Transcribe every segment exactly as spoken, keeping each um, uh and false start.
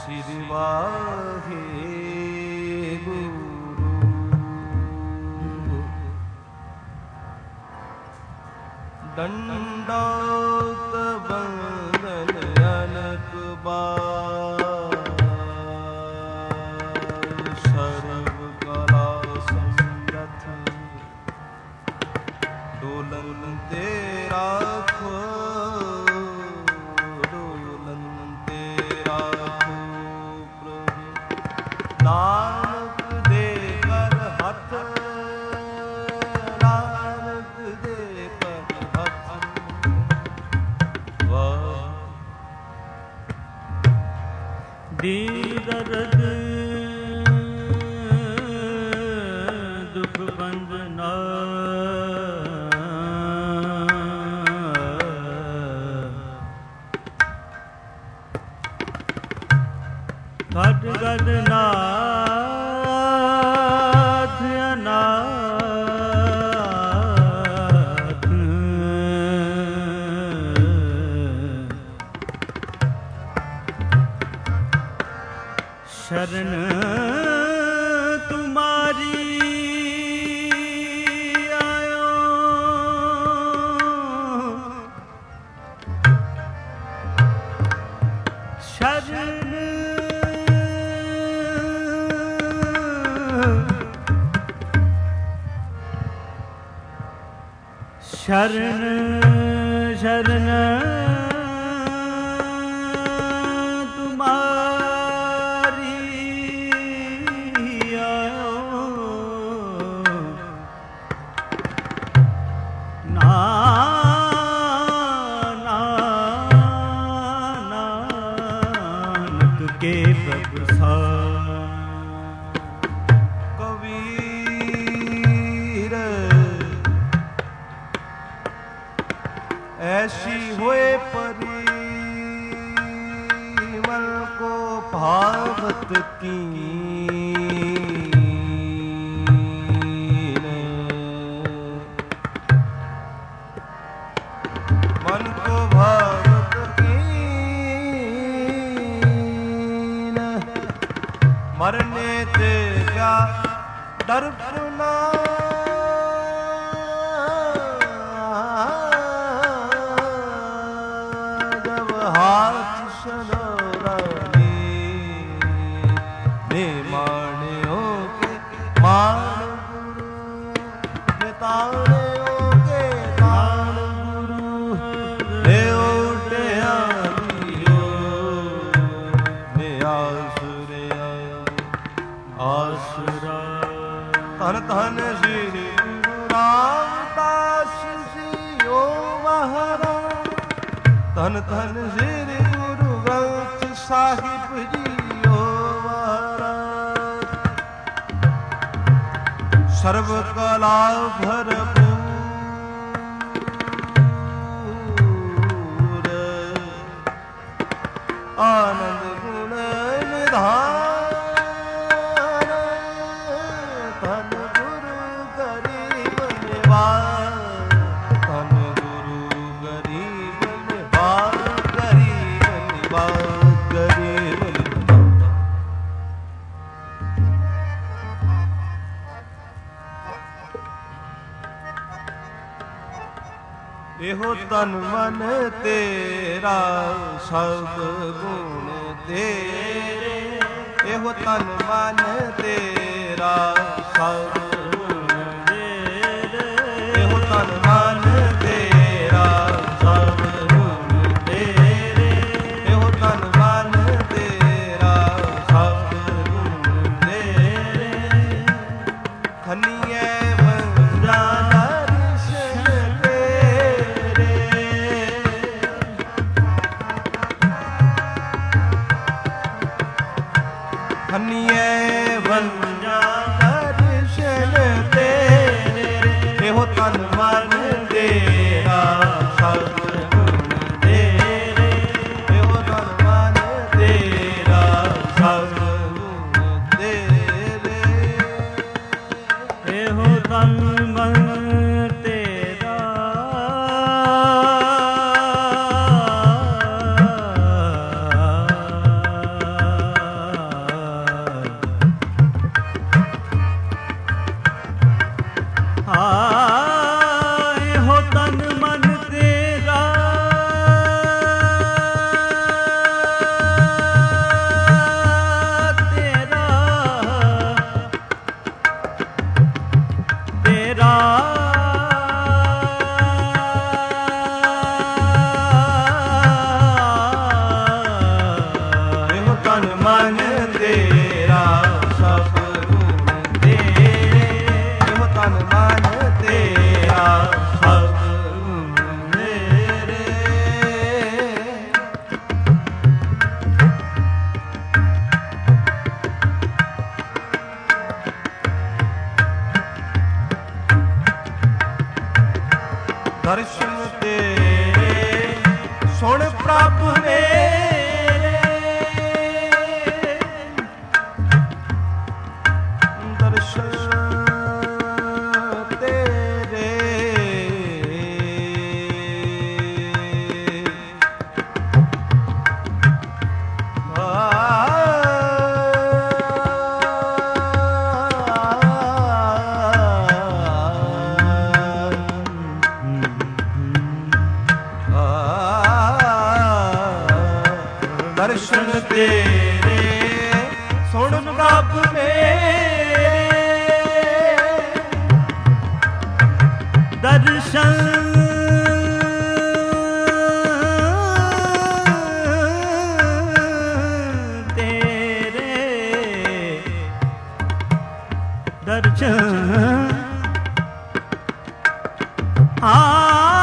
ਸ੍ਰੀ ਵਾਹਿਗੁਰੂ। ਦੰਡੋਤ ਬੰਦਨ ਅਨਕ ਬਾਰ, ਸਰਬ ਕਲਾ ਸਮਰਥ ਡੋਲਨ ਤੇ ਰਾਖੋ, ਡੋਲਨ ਤੇ ਰਾਖੋ ਪ੍ਰਭੂ। ਨਾਨਕ ਦੇ ਕਰ ਹੱਥ, ਨਾਨਕ ਦੇ ਕਰ ਹੱਥ। ਵਾਹ ਦੀਰਦ ਦੁਖ ਬੰਧਨਾ, ਗਦ ਗਦ ਨਾਥ ਅਨਾਥ, ਸ਼ਰਨ ਤੁਮਾਰੀ ਆਇਓ, ਸ਼ਰਨ ਸ਼ਰਨ ਸ਼ਰਨ ਤੁਮਾਰੀ ਆਇਓ, ਨਾ ਨਾਨਕ ਕੇ ਪ੍ਰਸਾਦ। ਕਬੀਰ ऐसी होए परिमल को भावत कीन, मन को भावत कीन। मरने ते क्या डर पुना, ਧਨ ਧਨ ਸ੍ਰੀ ਰਾਮਦਾਸ ਜੀਓ ਮਹਾਰਾਜ, ਧਨ ਧਨ ਸ੍ਰੀ ਗੁਰੂ ਗ੍ਰੰਥ ਸਾਹਿਬ ਜੀਓ ਮਹਾਰਾਜ। ਸਰਬ ਕਲਾ ਭਰਪੂਰ, ਆਨੰਦ ਗੁਣ ਨਿਧਾਨ। ਇਹੋ ਤਨ ਮਨ ਤੇਰਾ ਸਭ ਗੁਣ ਤੇਰੇ, ਇਹੋ ਤਨ ਮਨ ਤੇਰਾ ਸਭ ਗੁਣ ਤੇਰੇ, ਇਹੋ ਤਨ ਮਨ ਤੇਰਾ ਸਭ ਗੁਣ ਤੇਰੇ, ਇਹੋ ਤਨ ਮਨ ਤੇਰਾ ਸਭ ਗੁਣ ਤੇਰੇ। ਖੰਨੀਏ ਖੰਨੀਏ ਵੰਜਾ ਦਰਸ਼ਨ ਤੇਰੇ, ਇਹੋ ਤਨ ਮਨ ਤੇਰਾ ਸਭ ਗੁਣ ਤੇਰੇ, ਇਹੋ ਤਨ ਮਨ ਤੇਰਾ ਸਭ ਗੁਣ ਤੇਰੇ, ਇਹੋ ਤਨ ਮਨ ਤੇਰਾ ਤਨ ਮਨ ਤੇਰਾ ਸਭ ਗੁਣ ਤੇਰੇ, ਇਹੋ ਤਨ ਮਨ ਤੇਰਾ ਸਭ ਗੁਣ ਤੇਰੇ। ਦਰਸ਼ਨ ਤੇਰੇ ਸੁਣ ਪ੍ਰਭ ਮੇਰੇ, ਦਰਸ਼ਨ ਤੇਰੇ ਦਰਸ਼ਨ ਤੇਰੇ ਸੁਣ ਪ੍ਰਭ ਮੇਰੇ, ਦਰਸ਼ਨ ਤੇਰੇ, ਦਰਸ਼ਨ ਆ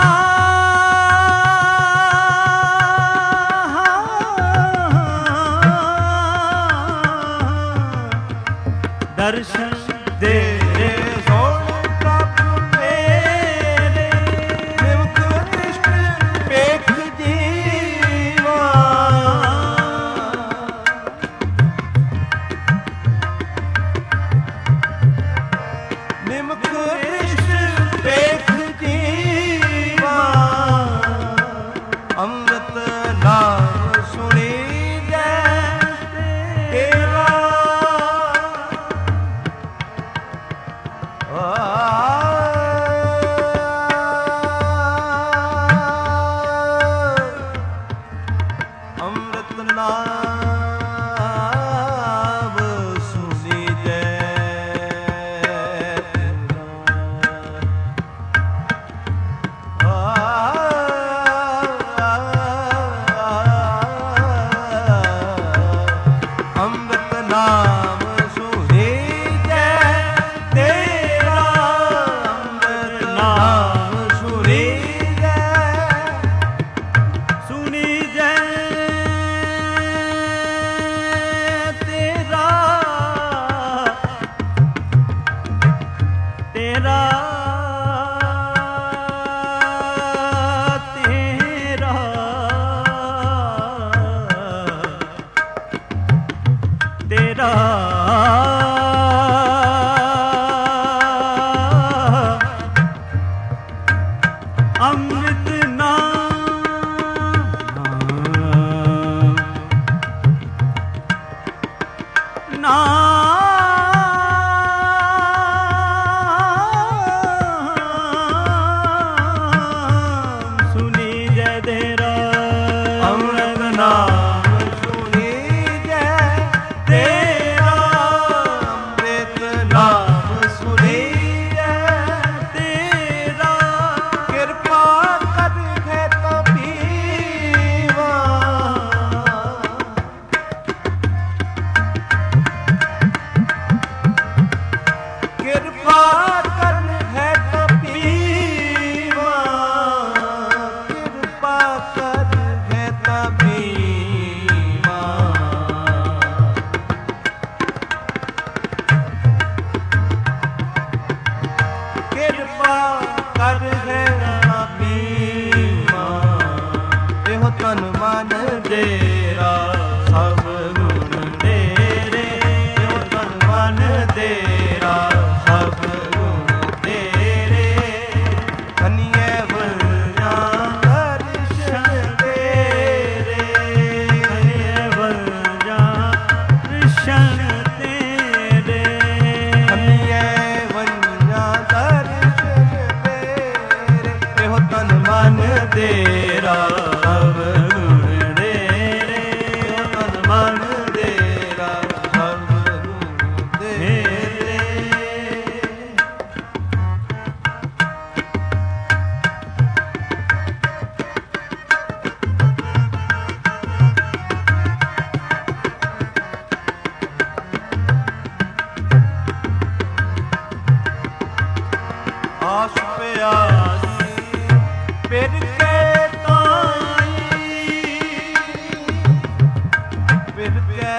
ਦਰਸ਼ਨ ਤੇਰੇ ਸੁਣ ਪ੍ਰਭ ਮੇਰੇ, ਨਿਮਕ ਦ੍ਰਿਸ਼ਟ ਵੇਖ ਜੀਵਾ, ਨਿਮਕ ਦ੍ਰਿਸ਼ਟ ਵੇਖ ਜੀਵਾ, ਅੰਮ੍ਰਿਤ ਨਾਮ ਸੁਣੀ ਜੈ ਤੇਰਾ। ਅੰਮ੍ਰਿਤ ਨਾਮ ਸੁਣੀ ਜੈ ਅੰਮ੍ਰਿਤ ਨਾਮ ਸੁਣੀ ਜੈ ਤੇਰਾ, ਅੰਮ੍ਰਿਤ ਨਾਮ ਸੁਣੀ ਜੈ, ਸੁਣੀ ਜੈ ਤੇਰਾ, ਤੇਰਾ ਤੇਰਾ ਤੇਰਾ ਅੰਮ੍ਰਿਤ ਨਾਮ ਨਾਮ ਸੁਣੀ ਜੈ ਤੇਰਾ, ਅੰਮ੍ਰਿਤ ਨਾਮ ਸੁਣੀ ਜੈ ਤੇਰਾ, ਅੰਮ੍ਰਿਤ ਨਾਮ ਸੁਣੀ ਜੈ ਤੇਰਾ, ਕਿਰਪਾ ਕਰ ਹੈ ਤਾਂ ਪੀਵਾ, ਕਿਰਪਾ ਕਰ ਹੈ ਤਾਂ ਪੀਵਾ, ਕਿਰਪਾ ਕਰ ਹੈ ਤਾਂ ਪੀਵਾ, ਕਿਰਪਾ ਕਰ ਹੈ ਤਾਂ ਪੀਵਾ, ਇਹੋ ਤਨ ਮਨ ਤੇਰਾ ਸਭ ਗੁਣ ਤੇਰੇ, ਇਹੋ ਤਨ ਮਨ ਤੇਰਾ ਸਭ ਗੁਣ ਤੇਰੇ, ਕਨੀਏ ਵਰਨਾ ਦਰਸ਼ਨ ਤੇਰੇ, ਕਨੀਏ ਵਰਨਾ ਦਰਸ਼ਨ ਤੇਰੇ, ਕਨੀਏ ਵਰਨਾ ਦਰਸ਼ਨ ਤੇਰੇ, ਇਹੋ ਤਨ ਮਨ ਤੇਰਾ ਸਭ ਗੁਣ ਤੇਰੇ, ਇਹੋ ਤਨ ਮਨ ਤੇਰਾ ਸਭ ਗੁਣ ਤੇਰੇ। ਫਿਰ ਕੈ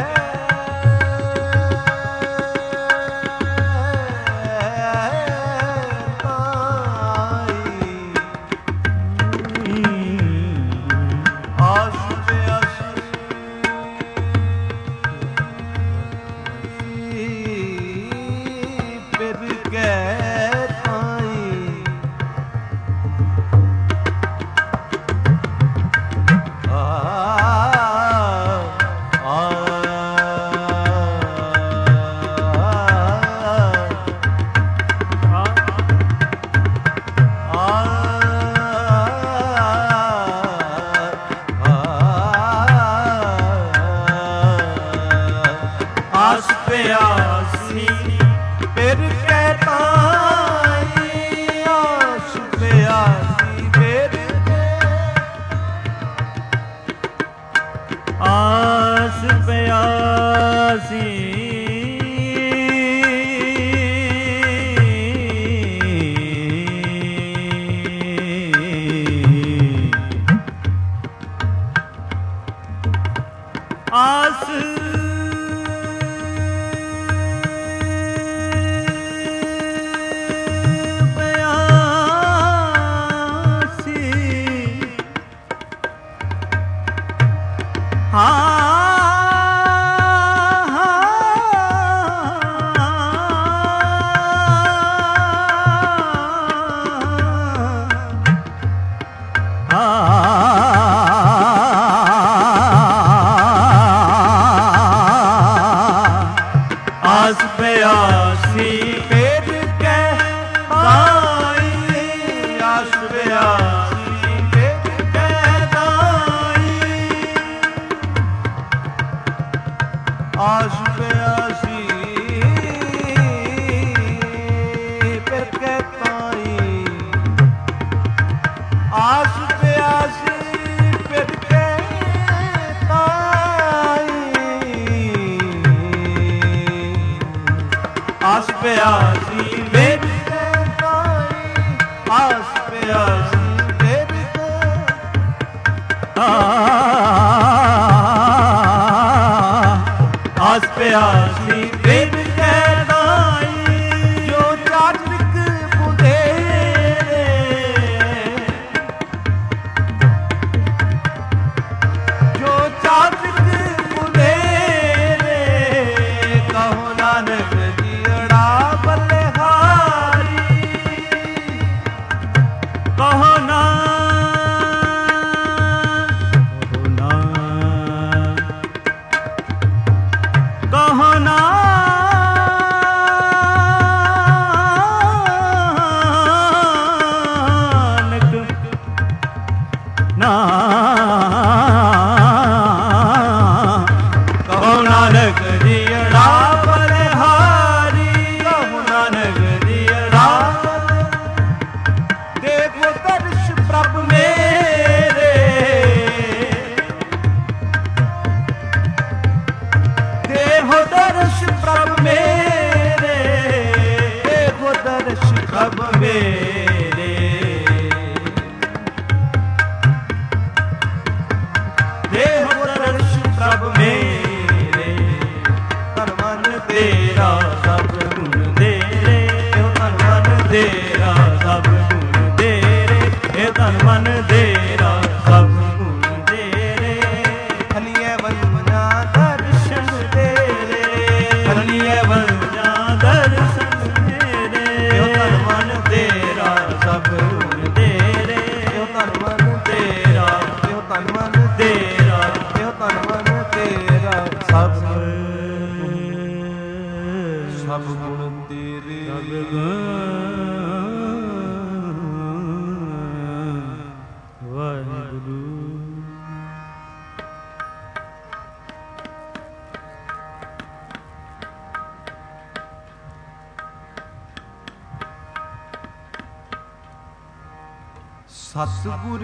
ਸਤਿਗੁਰ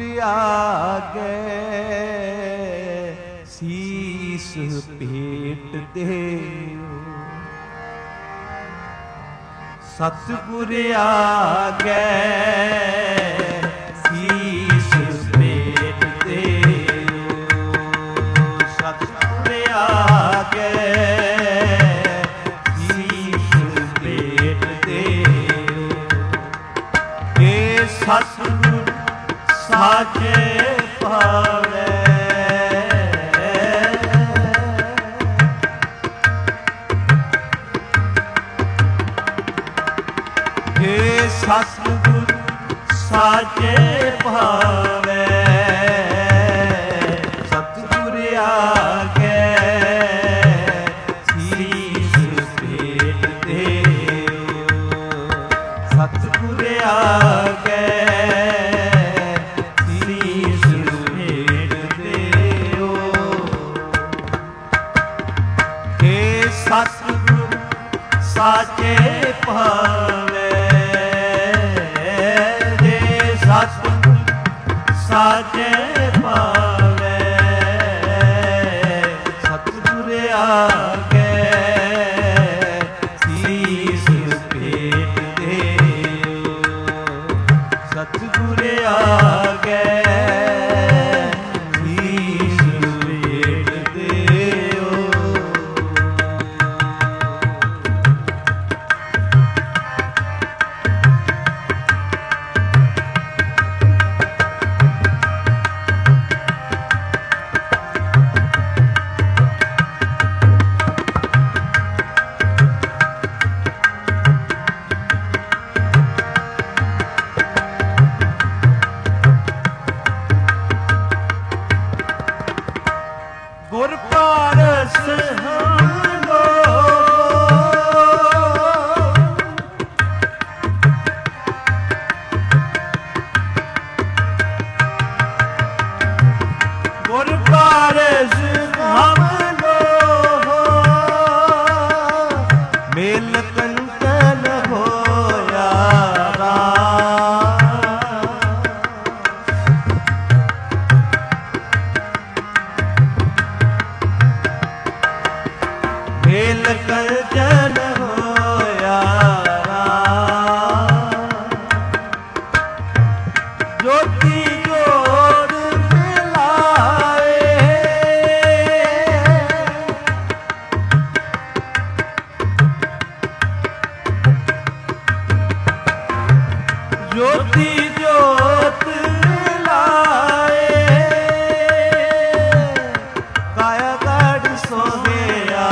ਆਗੇ ਸੀਸ ਭੇਟ ਦਿਓ, ਸਤਿਗੁਰ ਆਗੇ ਸੀਸ ਭੇਟ ਦਿਓ, ਸਤਿਗੁਰ ਆਗੇ ਸਾਚੇ ਭਾਵੇ ਏ ਸਤਿਗੁਰ ਸਾਚੇ ਭਾਵੇ ਸਤਿਗੁਰ ਆਗੇ ਸੀਸ ਭੇਟ ਦੇਓ ਸਤਿਗੁਰ ਆਗੇ ਸੀਸ ਭੇਟ ਦੇਓ ਏ ਸਤਿਗੁਰ ਸਾਚੇ ਭਾਵੇ ਸਾਚੇ ਭਾਵੇ ਸਤਿਗੁਰ ਆਗੇ ਸੀਸ ਭੇਟ ਦੇਓ ਸਤਿਗੁਰ ਆਗੇ ਸੀਸ ਭੇਟ ਦੇਓ ਗੁਰ ਪਾਰਸ ਹਮੋ ਗੁਰ ਪਾਰਸ ਹਮੋ ਮੇਲ ਕੰਟਨ ਹੋਇਆ ਮੇਲ ਕੰਚਨ ਹੋਇਆ ਜੋਤੀ ਜੋੜ ਮਿਲਾਏ ਜੋਤੀ ਜੋਤ ਮਿਲਾਏ ਕਾਇਆ ਗੜ ਸੋਹਿਆ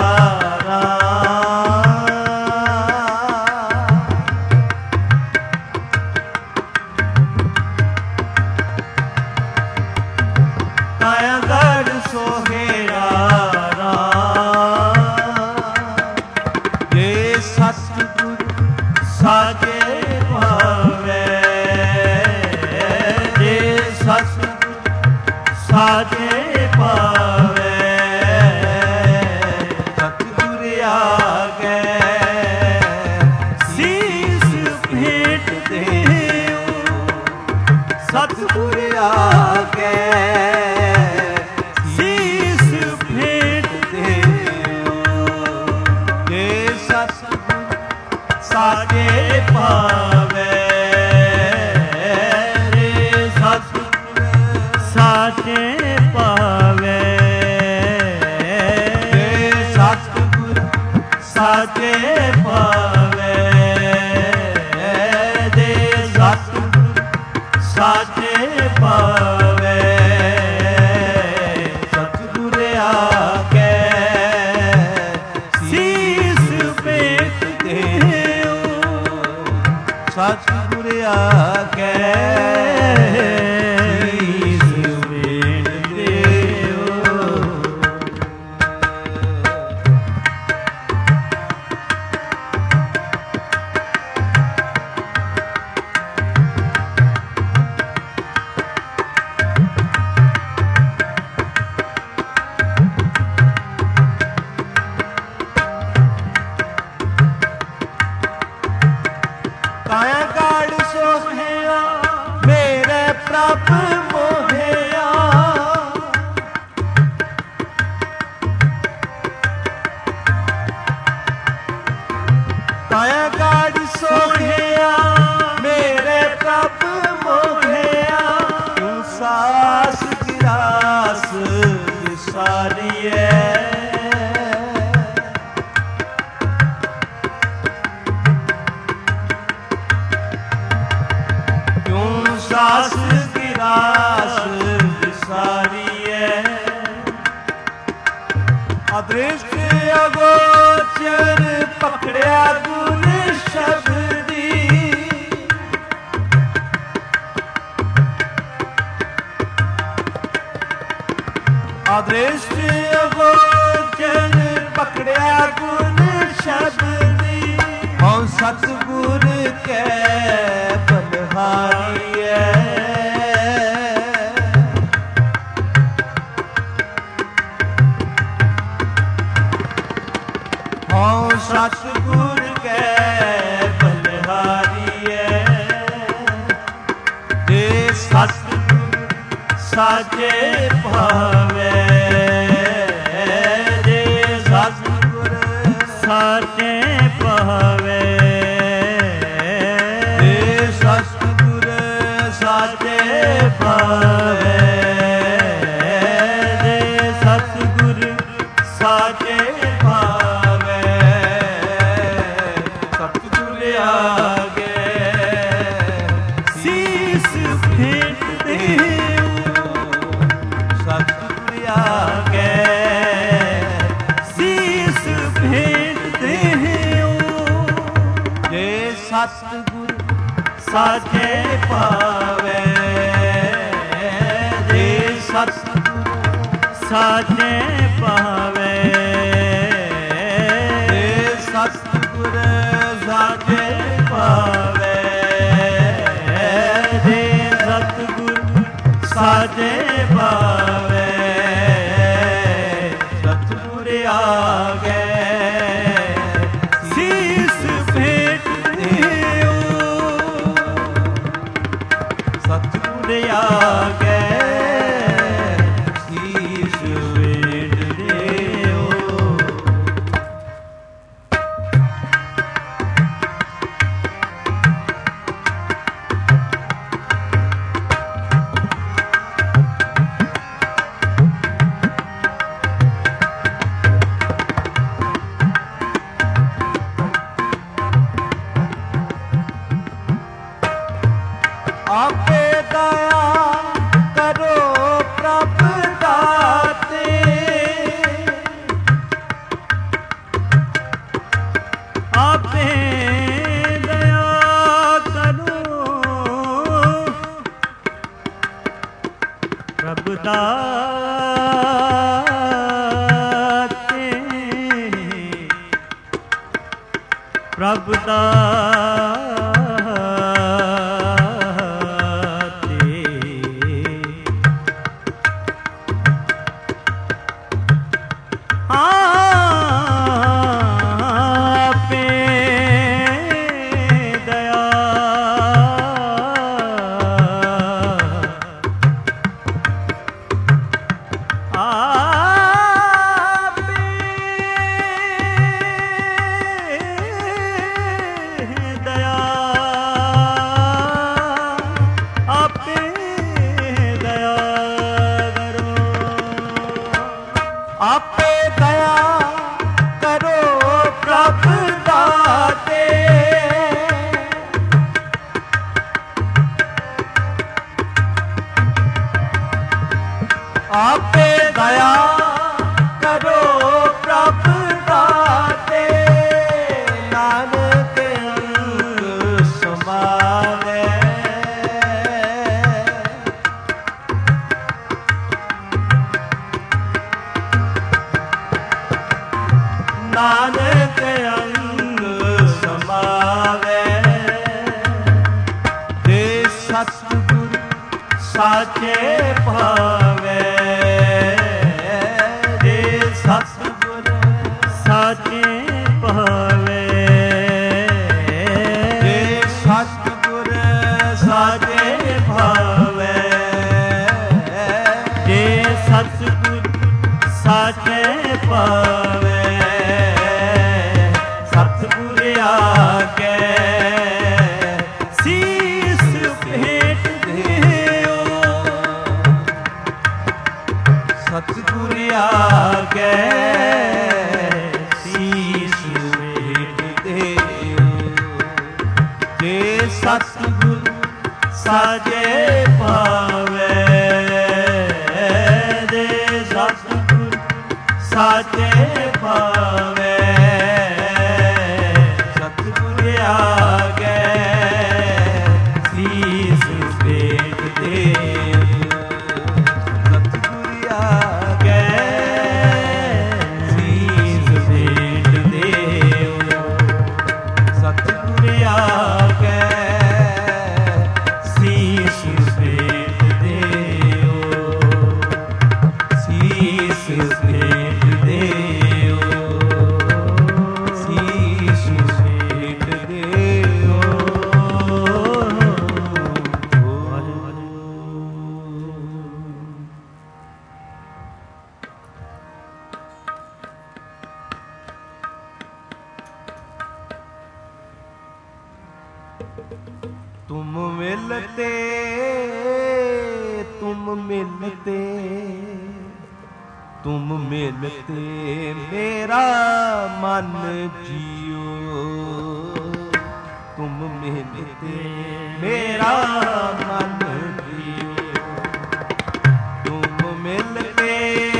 ਕਾਇਆ ਗੜ ਸੋਹਿਆ ਜੇ ਸਤਿਗੁਰ ਸਾਚੇ ਭਾਵੇ ਜੇ ਸਤਿਗੁਰ ਸਾਚੇ ਭਾਵੇ ਸਤਿਗੁਰ ਆਗੇ ਸੀਸ ਭੇਟ ਦੇਓ ਸਤਿਗੁਰ ਆਗੇ ਸੀਸ ਭੇਟ ਦੇਓ ਜੇ ਸਤਿਗੁਰ ਸਾਚੇ ਭਾਵੇ ਰੇ ਸਤਿਗੁਰ ਸਾਚੇ ਭਾਵੇ ਰੇ ਸਤਿਗੁਰ ਸਾਚੇ ਭਾਵੇ ਦੇ ਸਤਿਗੁਰ ਸਾਚੇ ਭਾਵੇ ਸਤਿਗੁਰ ਆਗੇ ਸੀਸ ਭੇਟ ਦੇਓ ਸਤਿਗੁਰ ਆਗੇ ਸੀਸ ਭੇਟ ਦੇਓ ਕਾਇਆ ਗੜ ਸੋਹਿਆ ਮੇਰੇ ਪ੍ਰਭ ਮੋਹਿਆ ਕਾਇਆ ਗੜ ਸੋਹਿਆ ਮੇਰੇ ਪ੍ਰਭ ਮੋਹਿਆ ਤੂੰ ਸਾਸ ਗਿਰਾਸ ਵਿਸਾਰੀਏ ਸਾਸ ਗਿਰਾ ਅਦ੍ਰਿਸ਼ਟ ਅਗੋਚਰ ਪਕੜਿਆ ਗੁਰ ਸ਼ਬਦੀ ਅਦ੍ਰਿਸ਼ਟ ਅਗੋਚਰ ਪਕੜਿਆ ਗੁਰ ਸ਼ਬਦੀ ਹਉ ਸਤਿਗੁਰ ਕੈ ਬਲਿਹਾਰੀਐ ਹਉ ਸਤਿਗੁਰ ਕੈ ਬਲਿਹਾਰੀਐ ਦੇ ਸਤਿਗੁਰ ਸਾਚੇ ਭਾਵੈ ਦੇ ਸਤਿਗੁਰ ਸਾਚੇ ਭਾਵੈ ਦੇ ਸਤਿਗੁਰ ਸਾਚੇ ਭਾਵੈ ਦੇ ਸਤਿਗੁਰ ਸਾਚੇ ਭਾਵੈ ਸਤਿਗੁਰ ਆਗੇ ਸੀਸ ਭੇਟ ਦੇਉ ਸਤਿਗੁਰ ਆਗੇ ਸੀਸ ਭੇਟ ਦੇਉ ਜੇ ਸਤਿਗੁਰ ਸਾਚੇ ਭਾਵੈ ਜੇ ਸਤਿਗੁਰ ਸਾਚੇ ਭਾਵੈ ਜੇ ਸਤਿਗੁਰ ਸਾਚੇ ਭਾਵੈ ਦੇ ਸਤਿਗੁਰ ਸਾਚੇ ਭਾਵੈ ਸਤਿਗੁਰ ਆਗੇ ਸੀਸ ਭੇਟ ਦੇਉ ਸਤਿਗੁਰ ਆਗੇ ਸੀਸ ਭੇਟ ਦਿਓ ਆਪੇ ਦਇਆ ਕਰੋ ਪ੍ਰਭ ਦਾਤੇ ਆਪੇ ਦਇਆ ਕਰੋ ਪ੍ਰਭ ਦਾਤੇ ਪ੍ਰਭ ਦਾਤੇ ਆਪੇ ਦਇਆ ਆਪੇ ਦਇਆ ਆਪੇ ਦਇਆ ਕਰੋ ਆਪੇ ਦਇਆ ਕਰੋ ਪ੍ਰਭ ਦਾਤੇ ਆਪੇ ਦਇਆ ਕਰੋ ਪ੍ਰਭ ਦਾਤੇ ਨਾਨਕ ਅੰਗ ਸਮਾਵੈ ਨਾਨਕ ਅੰਗ ਸਮਾਵੈ ਦੇ ਸਤਿਗੁਰ ਸਾਚੇ ਭਾਵੈ ਦੇ ਸਤਿਗੁਰ ਸਾਚੇ ਭਾਵੈ ਦੇ ਸਤਿਗੁਰ ਸਾਚੇ ਭਾਵੈ ਜੇ ਸਤਿਗੁਰ ਸਾਚੇ ਭਾਵੈ ਸਤਿਗੁਰ ਆਗੇ ਸੀਸ ਭੇਟ ਦੇਉ ਸਤਿਗੁਰ ਆਗੇ ਸੀਸ ਭੇਟ ਦਿਓ ਜੇ ਸਤਿਗੁਰ ਸਾਚੇ ਭਾਵੈ ਦੇ ਸਤਿਗੁਰ ਸਾਚੇ ਪਾਵੇ ਸਤਿਗੁਰ ਆਗੇ ਸੀਸ ਭੇਟ ਦੇਉ ਸਤਿਗੁਰ ਆਗੇ ਸੀਸ ਭੇਟ ਦੇਉ ਸਤਿਗੁਰ ਆਗੇ ਸੀਸ ਭੇਟ ਦੇਉ ਸੀਸ ਭੇਟ ਦੇਉ ਸੀਸ ਭੇਟ ਦੇਉ। तुम मिलते तुम मिलते तुम मिलते मेरा मन जियो तुम मिलते मेरा मन जियो तुम मिलते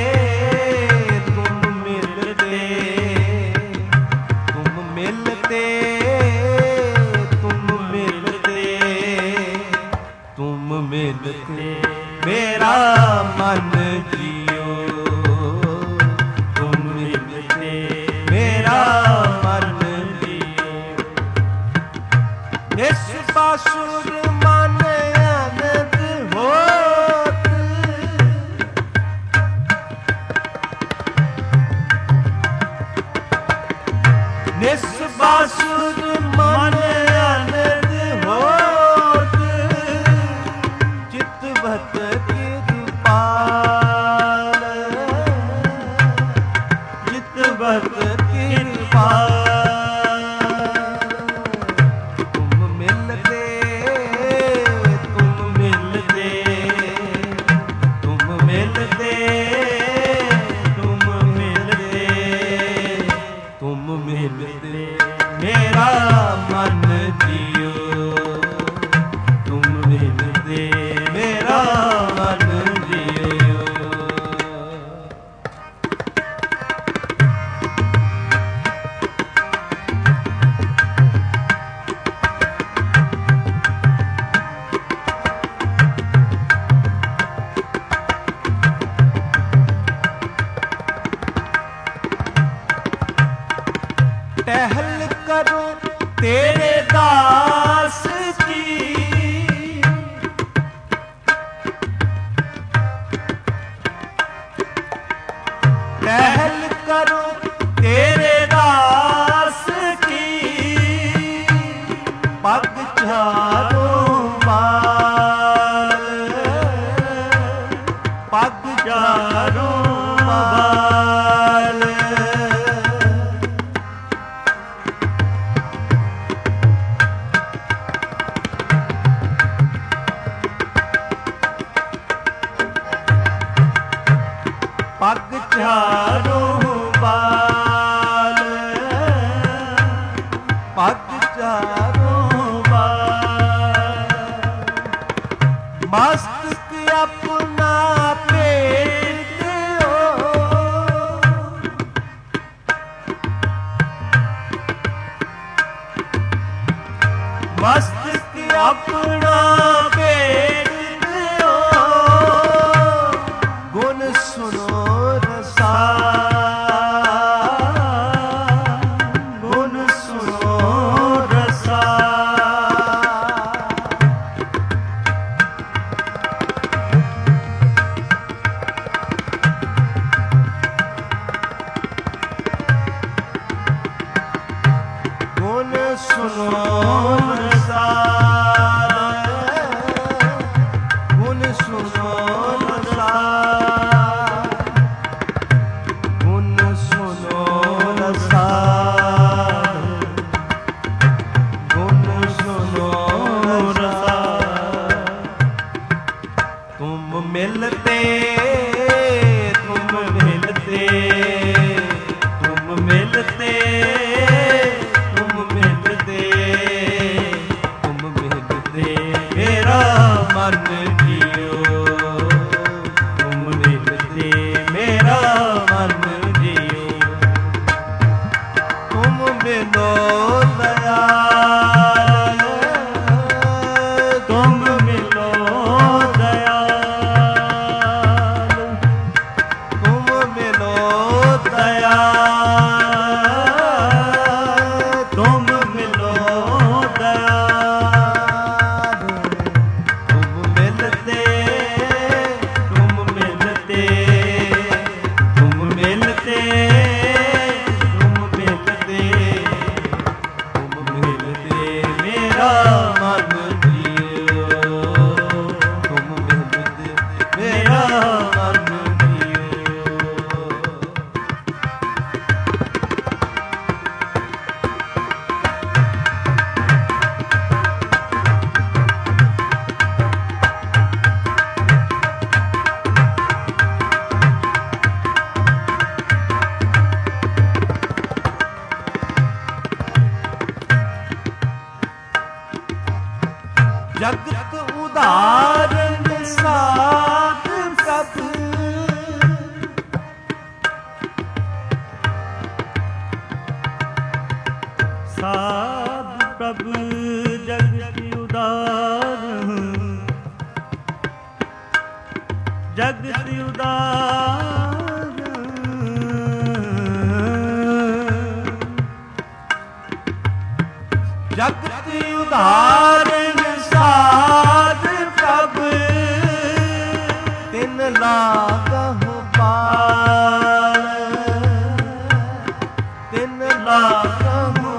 तुम मिलते तुम मिलते तुम मिलते तुम मिलते मेरा मन जियो तुम मिलते मेरा मन जियो निस बासुर मन आनंद होत निस बासुर मन आनंद होत चितवत कृपाल चितवत कृपाल तुम मिलते तुम मिलते तुम मिलते तुम मिलते तुम मिलते मेरा मन जियो तुम मिलते मेरा मन जियो। टहल करो तेरे दास की टहल करो तेरे दास की पग झारो बाल पग झारो बाल पग झारो बाल पग झारो बाल मस्तक अपना पेट हो मस्तक अपना पेट हो गुण सुनो रसा गुण सुनो रसा गुण सुनो रसा गुण सुनो रसा गुण सुनो रसा गुण सुनो रसा तुम मिलते तुम मिलते तुम मिलते तुम मिलते ਜਗਤ ਉਦਾਰਨ ਸਾਧ ਪ੍ਰਭ ਸਾਧ ਪ੍ਰਭ ਜਗਤ ਉਦਾਰਨ ਜਗਤ ਉਦਾਰਨ ਜਗਤ ਉਦਾਰਨ ਸਾਧ ਪ੍ਰਭ ਤਿਨ ਲਾਗਹੁ ਪਾਰ ਤਿਨ ਲਾਗਹੁ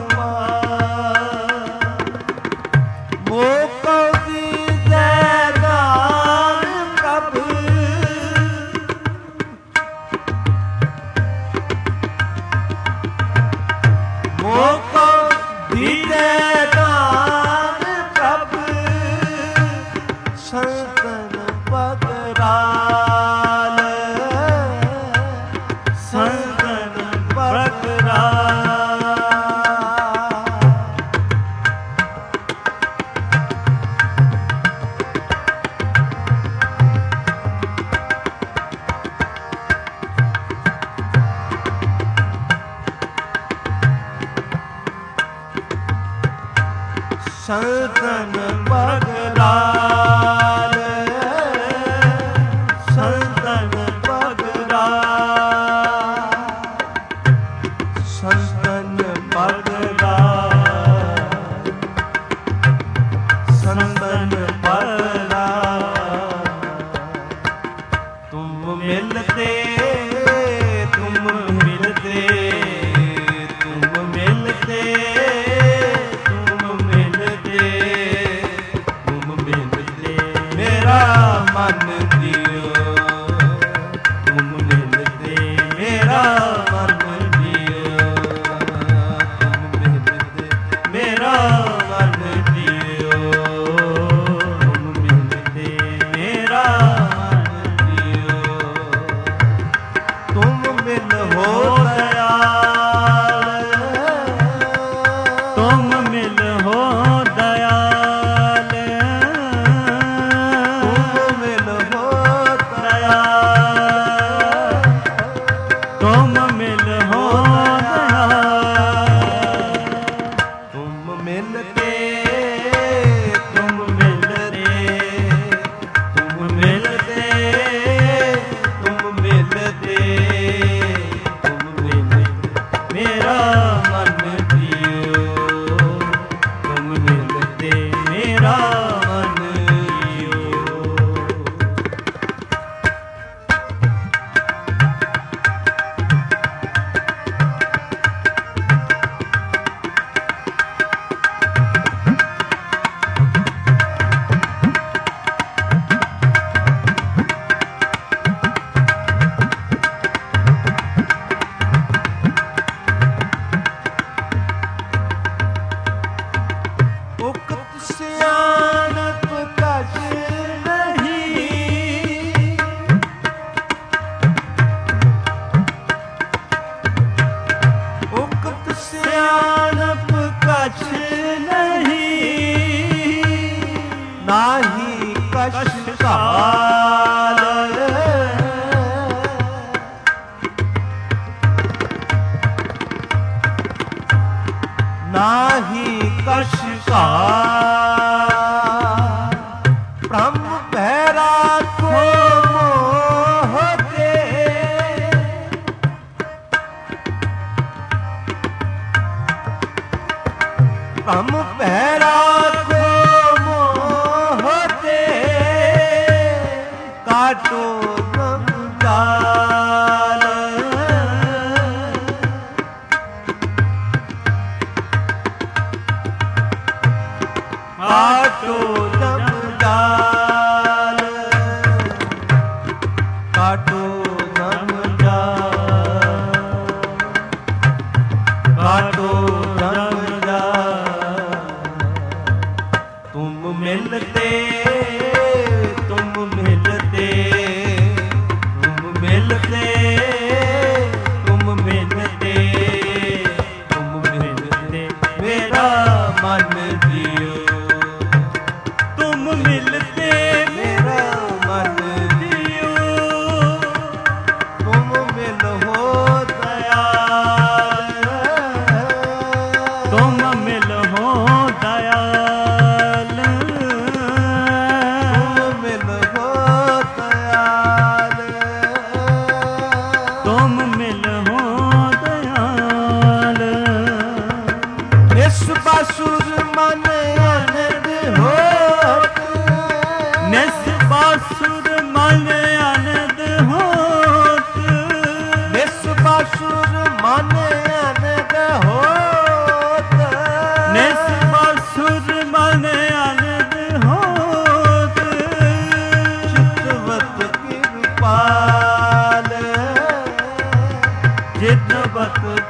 ਪਾਰ ਮੋਕੋ ਦੀਜੈ ਦਾਨ ਪ੍ਰਭ ਮੋਕੋ ਦੀਜੈ ਸੰਤਨ ਬਗਰਾਲ ਸੰਤਨ ਬਗਰਾਲ ਸੰਤਨ ਬਗਰਾਲ ਸੰਤਨ ਬਗਰਾਲ ਸੰਤਨ ਬਗਰਾਲ ਸੰਤਨ ਬਗਰਾਲ ਤੁਮ ਮਿਲਤੇ ਤੁਮ ਮਿਲਤੇ ਤੁਮ ਮਿਲਤੇ ਮਨ ਦਿਓ ਤੁਮ ਮਿਲਤੇ ਮੇਰਾ ਮਨ ਦਿਓ ਤੁਮ ਮਿਲਤੇ ਮੇਰਾ ਮਨ ਦਿਓ ਤੁਮ ਮਿਲਤੇ ਮੇਰਾ ਮਨ ਦਿਓ ਤੁਮ ਮਿਲ ਹੋ ਦਇਆਲ ਤੁਮ ਮਿਲ ਹੋ ਦਇਆਲ ਤੁਮ ਮਿਲ ਹੋ ਤੁਮ ਮਿਲਤੇ ਤੁਮ ਮਿਲਤੇ ਤੁਮ ਮਿਲਤੇ ਤੁਮ ਮਿਲਤੇ ਤੁਮ ਮਿਲਤੇ ਮੇਰਾ ਮਨ ਦਿਓ ਤੁਮ ਮਿਲਤੇ ਮੇਰਾ ਮਨ ਦਿਓ ਸਿਆਣਪ ਕਛ ਨਹੀਂ ਉਕਤ ਸਿਆਣਪ ਕਛ ਨਹੀਂ ਨਾਹੀ ਕਛ ਕਾਲ ਨਾਹੀ ਕਛ ਕਾਲ ਬ੍ਰਹਮ ਭੈ ਰਾਖੋ ਮੋਹ ਤੇ ਬ੍ਰਹਮ ਭੈ ਰਾਖੋ ਮੋਹ ਤੇ ਕਾਟੋ ਨਮ ਜਾਲ ਕਾਟੋ ਨਮ ਜਾਲ ਕਾਟੋ ਨਮ ਜਾਲ ਕਾਟੋ ਨਮ ਜਾਲ ਤੁਮ ਮਿਲਤੇ ਤੁਮ ਮਿਲਤੇ ਤੁਮ ਮਿਲਤੇ ਤੁਮ ਮਿਲਤੇ ਤੁਮ ਮਿਲਤੇ ਮੇਰਾ ਮਨ ਦਿਓ ਤੁਮ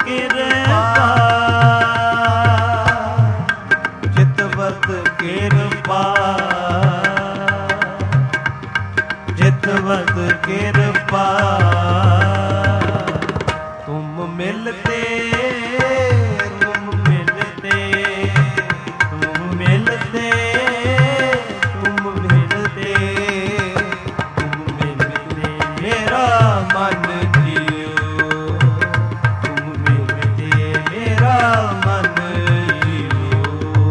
ਕਿਰਪਾ ਜਿਤਵਤ ਕਿਰਪਾ ਜਿਤਵਤ ਕਿਰਪਾ ਤੁਮ ਮਿਲਤੇ ਤੁਮ ਮਿਲਤੇ ਤੁਮ ਮਿਲਤੇ ਤੁਮ ਮਿਲਤੇ ਤੁਮ ਮਿਲਤੇ ਮੇਰਾ ਮਨ ਜੀਓ ਤੁਮ ਮਿਲਤੇ ਮੇਰਾ ਮਨ ਜੀਓ।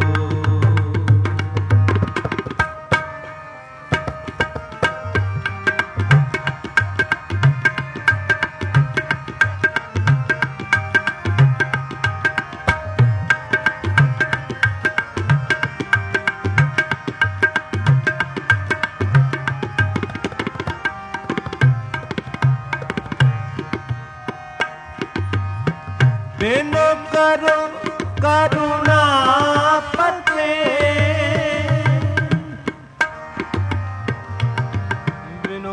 ਬਿਨੋ ਕਰੋ ਕਰੁਣਾ ਪਤੇ ਬਿਨੋ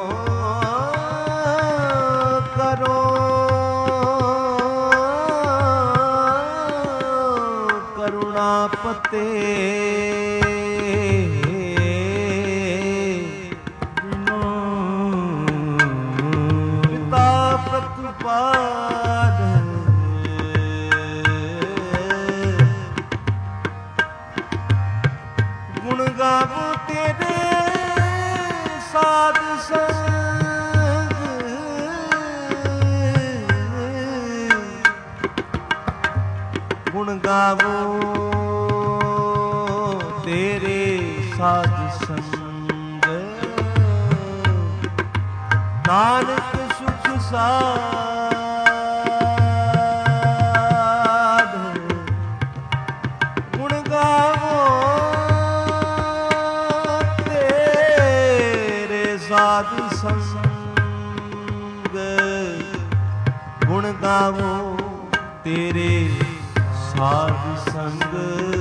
ਕਰੋ ਕਰੁਣਾ ਪਤੇ ਬਿਨੋ ਪਿਤਾ ਪ੍ਰਤਿਪਾਦ ਗੁਣ ਗਾਵੋ ਤੇਰੇ ਸਾਧ ਸੰਗ ਗੁਣ ਗਾਵੋ ਤੇਰੇ ਸਾਧ ਸੰਗ ਨਾਨਕ ਸੁਖ ਸਾਧ ਗੁਣ ਗਾਵੋ ਸਾਧ ਸੰਗ ਗੁਣ ਗਾਵੋ ਤੇਰੇ ਸਾਧ ਸੰਗ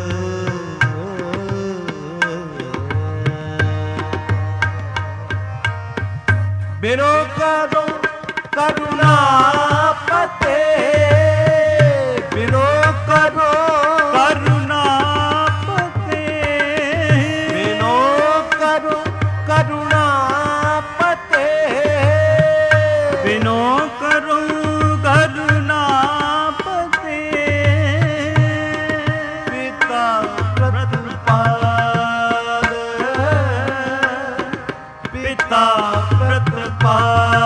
ਬਿਨੋ ਕਰੋ ਕਰੁਣਾ ਪਤੇ ਬਿਨੋ ਕਰੋ ਕਰੁਣਾ ਪਤੇ ਬਿਨੋ ਕਰੋ ਕਰੁਣਾ ਬਿਨੋ ਕਰੋ ਕਰੁਣਾ ਪਤੇ ਪਿਤਾ ਪ੍ਰਤਿਪਾਲ ਪਿਤਾ ਪ੍ਰਤਿਪਾਲ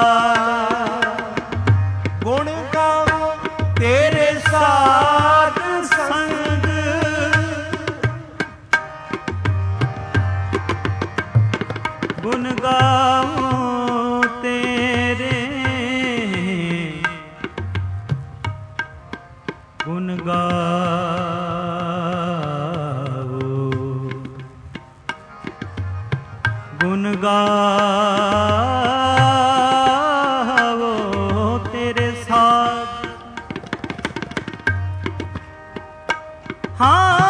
ਗੁਣ ਗਾਵੋ ਤੇਰੇ ਸਾਧ ਸੰਗ ਗੁਣ ਗਾਵੋ ਤੇਰੇ ਗੁਣ ਗਾਵੋ ਗੁਣ ਗਾਵੋ ਤੇਰੇ ਸਾਧ ਹਾਂ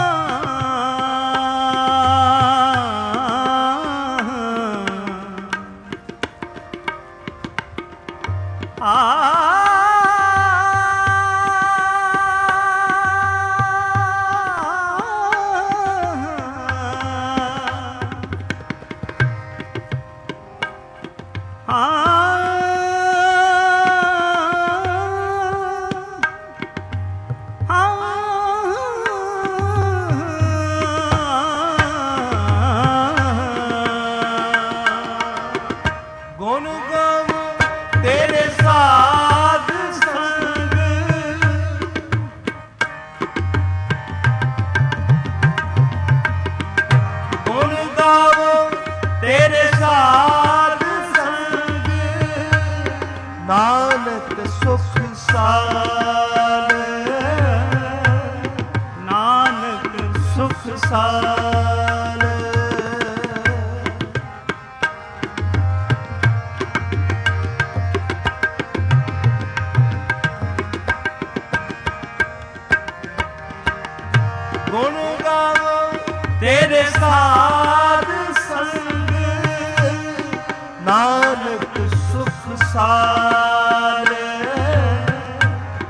ਗੁਣ ਗਾਵੋ ਤੇਰੇ ਸਾਧ ਸੰਗ ਗੁਣ ਗਾਵੋ ਤੇਰੇ ਸਾਧ ਸੰਗ ਨਾਨਕ ਸੁਖ ਸਾਲ ਨਾਨਕ ਸੁਖ ਸਾਲ ਗੁਣ ਗਾਵੋ ਤੇਰੇ ਸਾਧ ਸੰਗ ਨਾਨਕ ਸੁਖ ਸਾਲ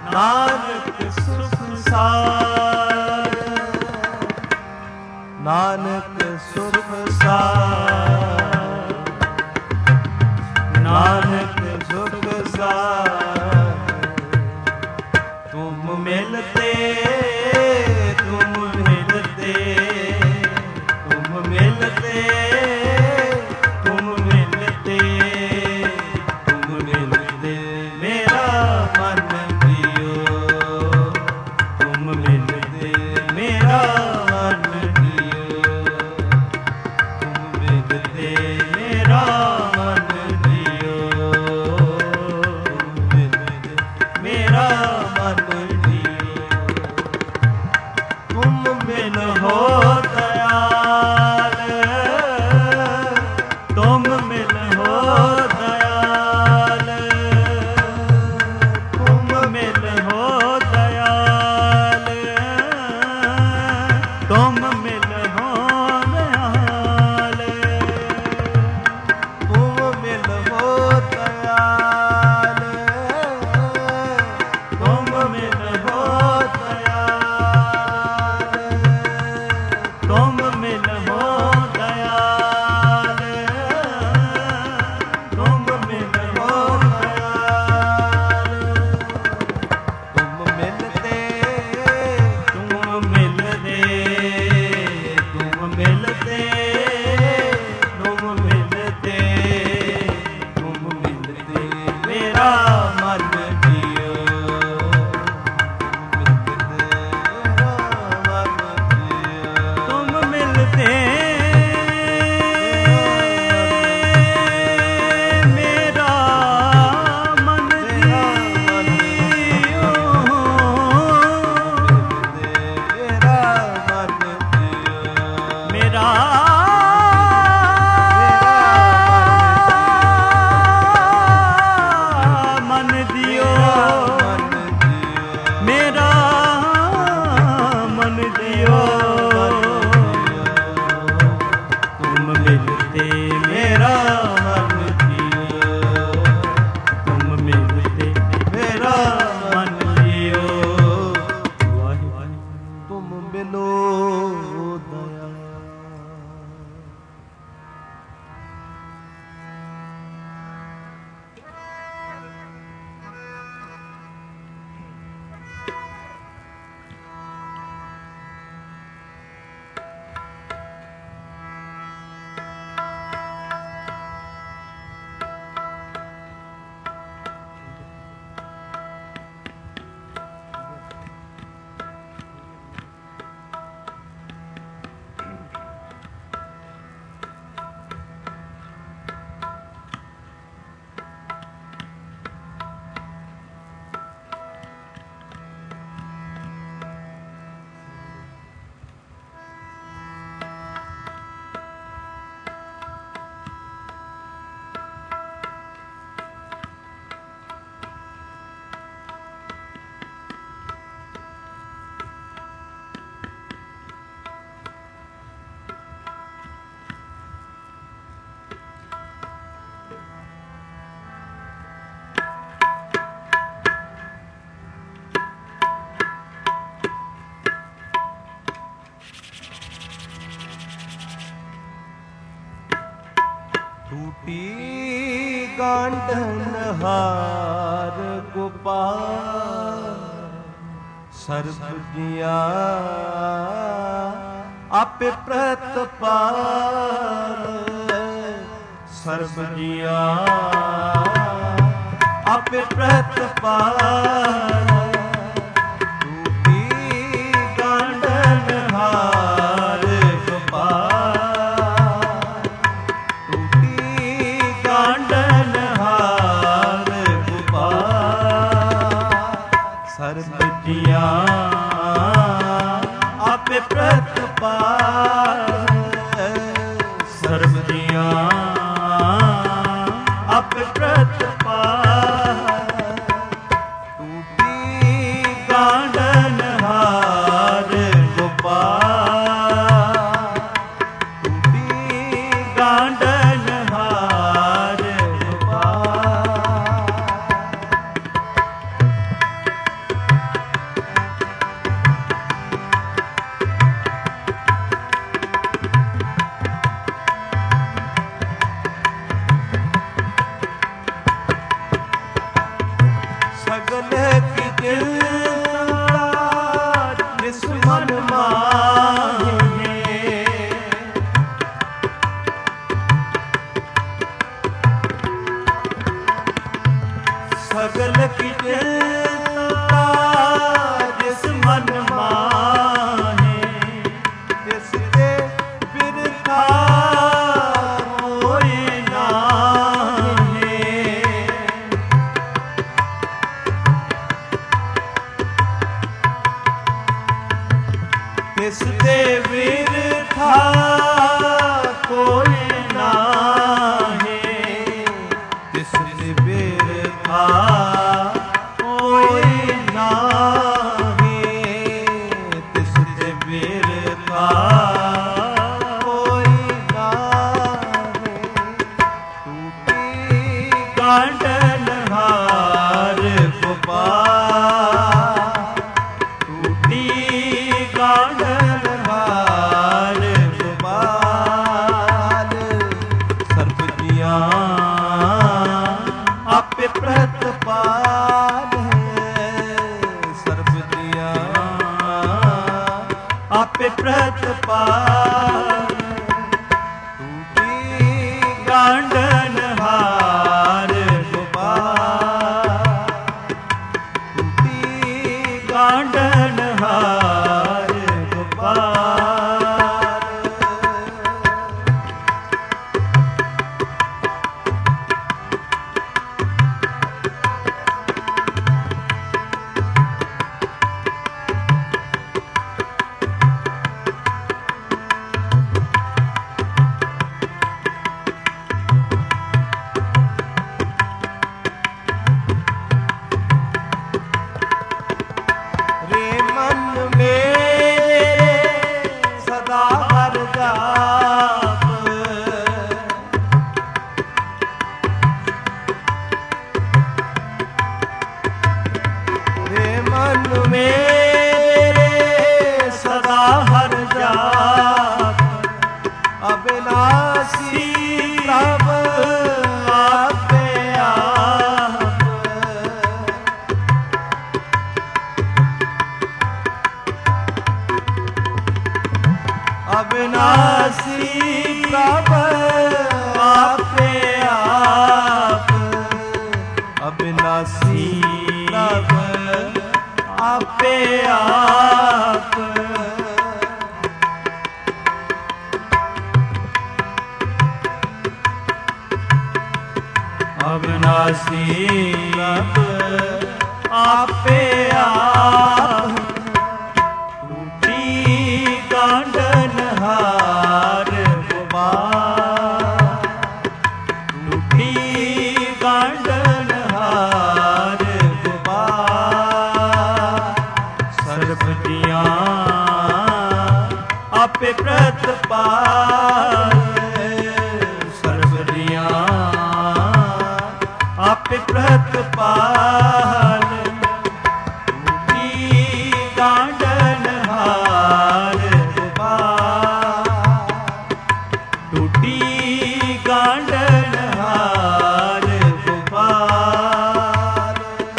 ਨਾਨਕ ਸੁਖ ਸਾਰ, ਨਾਨਕ ਸੁਖ ਸਾਰ, ਨਾਨਕ ਸੁਖ ਸਾਰ। ਤੁਮ ਮਿਲਤੇ ਤੁਮ ਮਿਲਤੇ ਤੁਮ ਮਿਲਤੇ ਤੁਮ ਮਿਲਤੇ ਤੁਮ ਮਿਲਤੇ ਮੇਰਾ ਮਨ ਜੀਓ, ਤੁਮ ਮਿਲਤੇ ਮੇਰਾ ਮਨ ਜੀਓ, ਤੁਮ ਮਿਲਤੇ ਮੇਰਾ ਮਨ ਜੀਓ, ਤੁਮ ਮਿਲਤੇ ਮੇਰਾ ਮਨ ਜੀਓ। ਤੁਮ ਮਿਲ ਹੋ ਦਇਆਲ, ਤੁਮ ਮਿਲ ਹੋ ਦਇਆਲ, ਤੁਮ ਮਿਲ ਹੋ ਦਇਆਲ, ਤੁਮ ਮਿਲ ਹੋ ਦਇਆਲ, ਤੁਮ ਮਿਲ ਹੋ ਦਇਆਲ, ਤੁਮ ਮਿਲ ਹੋ ਦਇਆਲ, ਤੁਮ ਮਿਲ ਹੋ ਦਇਆਲ, ਤੁਮ ਮਿਲ ਹੋ ਦਇਆਲ। ਤੁਮ ਮਿਲਤੇ ਤੁਮ ਮਿਲਦੇ, ਤੁਮ ਮਿਲਤੇ ਤੁਮ ਮਿਲਤੇ ਤੁਮ ਮਿਲਤੇ ਮੇਰਾ ਮਨ ਜੀਓ, ਤੁਮ ਮਿਲਤੇ ਮੇਰਾ ਮਨ ਜੀਓ, ਮੇਰਾ ਮਨ ਦਿਓ, ਮੇਰਾ ਮਨ ਦਿਓ, ਤੁਮ ਮਿਲਤੇ ਮੇਰਾ ਮਨ ਦਿਓ, ਤੁਮ ਮਿਲਤੇ ਮੇਰਾ ਮਨ ਦਿਓ। ਵਾਹਿਗੁਰੂ ਤੁਮ ਮਿਲੋ ਦਇਆ। ਟੂਟੀ ਗਾਂਢਨ ਹਾਰ ਗੋਪਾਲ, ਸਰਬ ਜੀਆ ਆਪੇ ਪ੍ਰਤਪਾਲ, ਸਰਬ ਜੀਆ ਆਪੇ ਪ੍ਰਤਪਾਲ। ਟੂਟੀ ਗਾਂਢਨ ਹਾਰ ਗੋਪਾਲ, ਟੂਟੀ ਗਾਂਢਨ ਹਾਰ ਗੋਪਾਲ, ਸਰਬ ਜੀਆ ਆਪੇ ਪ੍ਰਤਪਾਲ, ਸਰਬ ਜੀਆ ਆਪੇ ਪ੍ਰਤਪਾਲ। ਟੂਟੀ ਗਾਂਢਨ ਹਾਰ ਗੋਪਾਲ, ਟੂਟੀ ਗਾਂਢਨ ਹਾਰ ਗੋਪਾਲ। ਤਿਸ ਤੇ ਬਿਰਥਾ ਕੋਈ ਨਾਹੀ, ਤਿਸ ਤੇ ਬਿਰਥਾ ਕੋਈ ਨਾਹੀ, ਤਿਸ ਤੇ ਬਿਰਥਾ ਕੋਈ ਨਾਹੀ। ਟੂਟੀ ਗਾਂਢਨ ਹਾਰ ਗੋਪਾਲ, ਟੂਟੀ ਗਾਂਢਨ ਹਾਰ ਗੋਪਾਲ, ਸਰਬ ਜੀਆਂ ਆਪੇ ਪ੍ਰਤਪਾਲ ਹੈ, ਸਰਬ ਜੀਆਂ ਆਪੇ ਪ੍ਰਤਪਾਲ। ਟੂਟੀ ਗਾਂਢਨ ਹਾਰ ਗੋਪਾਲ, ਟੂਟੀ ਗਾਂਢਨ ਹਾਰ ਗੋਪਾਲ। ਰੇ ਮਨ ਮੇਰੇ ਸਦਾ ਹਰਿ ਜਾਪ, ਰੇ ਮਨ ਮੇਰੇ ਸਦਾ ਹਰਿ ਜਾਪ, ਅਬਿਨਾਸੀ ਪ੍ਰਭ ਆਪੇ ਆਪ, ਅਬਿਨਾਸੀ ਪ੍ਰਭ ਆਪੇ ਆਪ, ਅਬਿਨਾਸੀ ਪ੍ਰਭ ਆਪੇ ਆਪ। ਅਬਿਨਾਸੀ ਪ੍ਰਭ ਆਪੇ ਆਪ। ਟੂਟੀ ਗਾਂਢਨ ਹਾਰ ਗੋਪਾਲ, ਟੂਟੀ ਗਾਂਢਨ ਹਾਰ ਗੋਪਾਲ, ਸਰਬ ਜੀਆਂ ਆਪੇ ਪ੍ਰਤਪਾਲ, ਸਰਬ ਜੀਆਂ ਆਪੇ ਪ੍ਰਤਪਾਲ। ਟੂਟੀ ਗਾਂਢਨ ਹਾਰ ਗੋਪਾਲ, ਟੂਟੀ ਗਾਂਢਨ ਹਾਰ ਗੋਪਾਲ।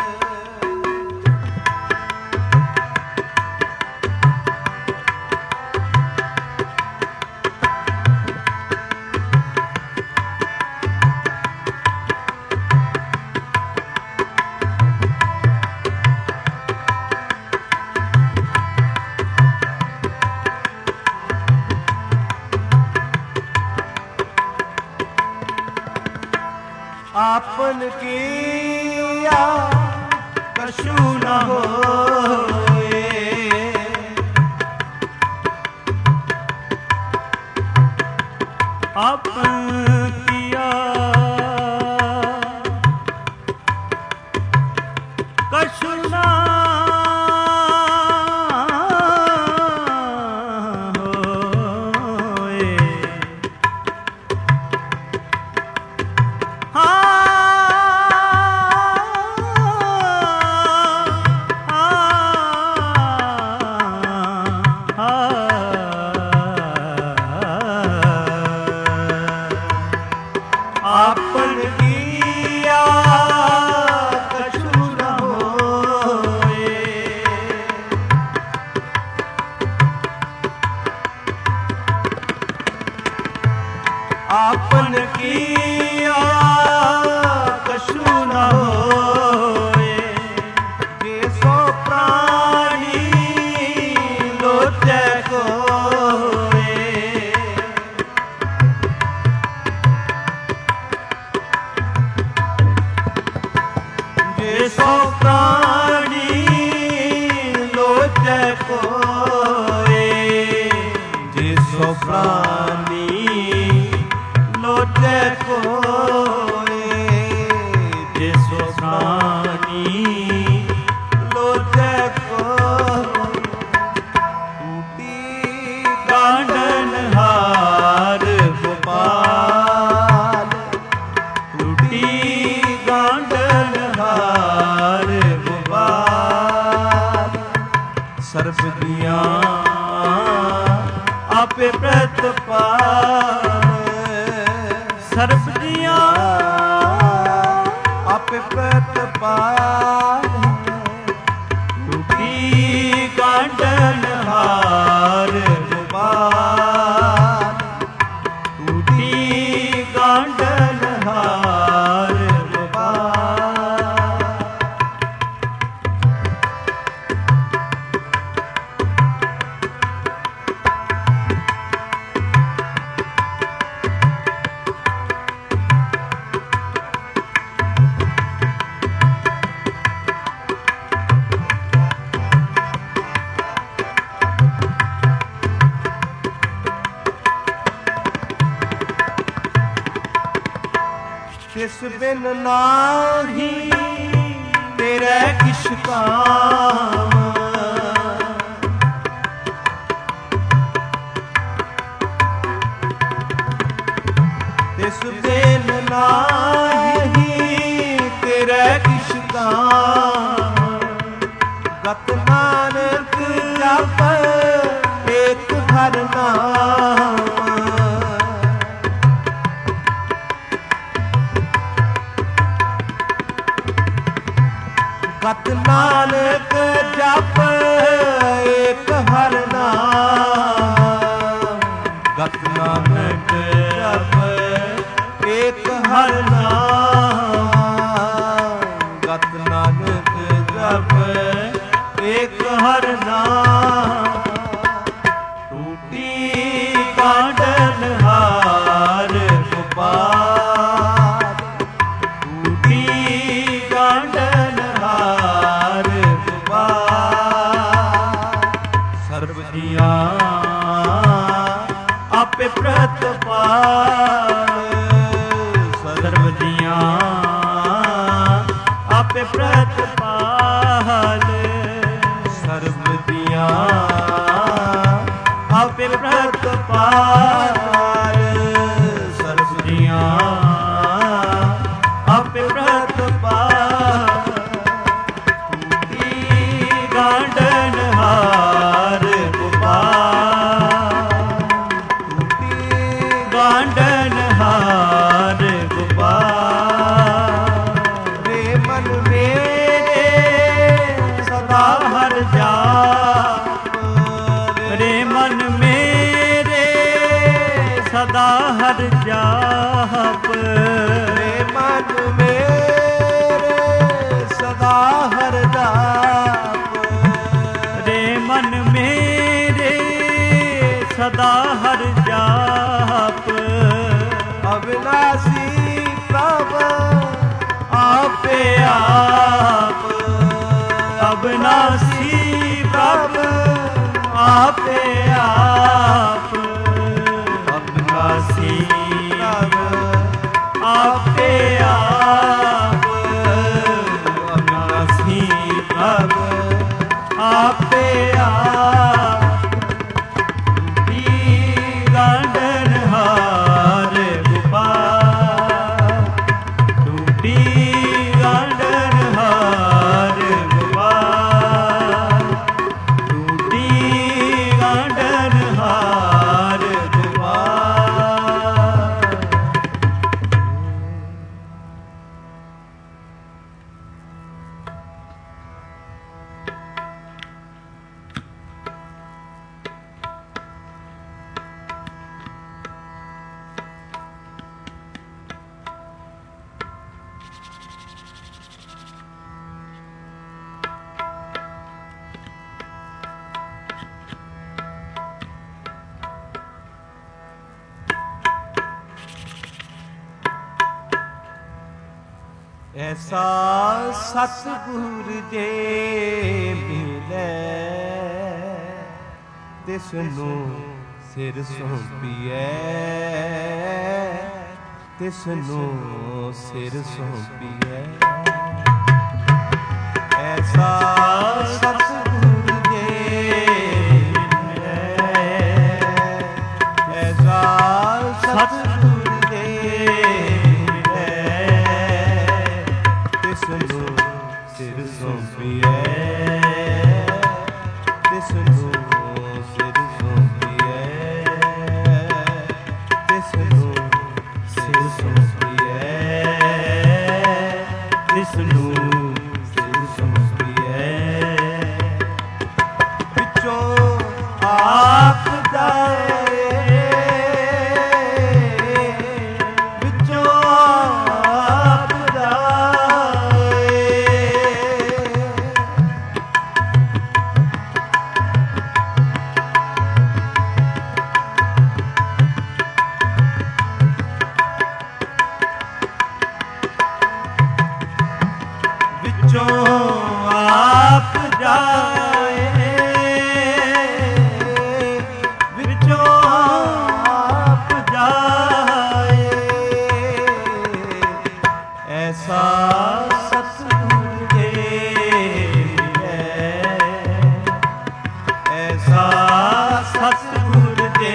आपन किया कछु न होए, आपन किया कछु न होए। आपन किया कछु न होए, आपन किया कछु न होए। जे सो प्राणी लोचै कोए, सो प्राणी लोचै कोए। ਸਰਬ ਦੀਆਂ ਆਪੇ ਪ੍ਰਤਪਾਲ, ਸਰਬ ਦੀਆਂ ਆਪੇ ਪ੍ਰਤਪਾਲ, ਟੂਟੀ ਗਾਂਢਨ ਹਾਰ ਗੋਪਾਲ, ਟੂਟੀ ਗਾਂਢਨ ਹਾਰ ਤਿਸ ਬਿਨ ਨਾਹੀ ਤੇਰੇ ਕਿਛ ਕਾਮ, ਤਿਸ ਬਿਨ ਨਾਹੀ ਤੇਰੇ ਕਿਛ ਕਾਮ, ਗਤ ਨਾਨਕ ਜਪ ਏਕ ਹਰਿ ਨਾਮ, ਗਤ ਨਾਨਕ ਜਪ ਏਕ ਹਰਿ ਨਾਮ, ਗਤ ਨਾਨਕ ਜਪ ਏਕ ਹਰਿ ਨਾਮ, ਗਤ ਨਾਨਕ ਜਪ ਏਕ ਹਰਿ ਨਾਮ, ਟੂਟੀ ਗਾਂਢਨ ਹਾਰ ਗੋਪਾਲ, ਟੂਟੀ ਗਾਂਢਨ ਹਾਰ ਗੋਪਾਲ, ਸਰਬ ਦੀਆਂ ਆਪੇ ਪ੍ਰਤਪਾਲ, ਸਰਬ ਦੀਆਂ ਆਪੇ ਪ੍ਰਤਪਾਲ, ਸਰਬ ਦੀਆਂ ਆਪੇ ਪ੍ਰਤਪਾਲ, ਸਰਬ ਦੀਆਂ ਆਪੇ ਪ੍ਰਤਪਾਲ, ਟੂਟੀ ਗਾਂਢਨ ਹਾਰ ਗੋਪਾਲ, ਟੂਟੀ ਗਾਂਢਨ ਹਾਰ ਗੋਪਾਲ, ਰੇ ਮਨ ਮੇਰੇ ਸਦਾ ਹਰ ਜਾਪ, ਰੇ ਮਨ ਮੇਰੇ ਸਦਾ ਹਰ ਜਾਪ, ਰੇ ਮਨ ਮੇਰੇ ਸਦਾ ਹਰਿ ਜਾਪ, ਰੇ ਮਨ ਮੇਰੇ ਸਦਾ ਹਰ ਜਾਪ, ਅਬਿਨਾਸੀ ਪ੍ਰਭ ਆਪੇ ਆਪ, ਅਬਿਨਾਸੀ ਪ੍ਰਭ ਆਪੇ ਆਪ, ਅਬਿਨਾਸੀ ਪ੍ਰਭ ਆਪੇ ਆਪ, ਅਬਿਨਾਸੀ ਪ੍ਰਭ ਆਪੇ ਆਪ, ਟੂਟੀ ਗਾਂਢਨ ਹਾਰ ਗੋਪਾਲ, ਟੂਟੀ ਗਾਂਢਨ ਹਾਰ ਗੋਪਾਲ, ਟੂਟੀ ਗਾਂਢਨ ਹਾਰ ਗੋਪਾਲ। ਐਸਾ ਸਤਿਗੁਰ ਜੇ ਮਿਲੈ, ਤਿਸ ਨੂੰ ਸਿਰ ਸੌਂਪੀਐ, ਤਿਸ ਨੂੰ ਸਿਰ ਸੌਂਪੀਐ। ਐਸਾ ਸਤਿਗੁਰ ਜੇ ਮਿਲੈ, ਐਸਾ ਸਤਿਗੁਰ ਜੇ ਤਿਸ ਨੂੰ ਸਿਰ ਸੌਂਪੀਐ, ਤਿਸ ਜਾਏ, ਵਿੱਚੋਂ ਆਪ ਜਾਏ। ਐਸਾ ਸਤਿਗੁਰ ਦੇ ਮਿਲੈ, ਐਸਾ ਸਤਿਗੁਰ ਦੇ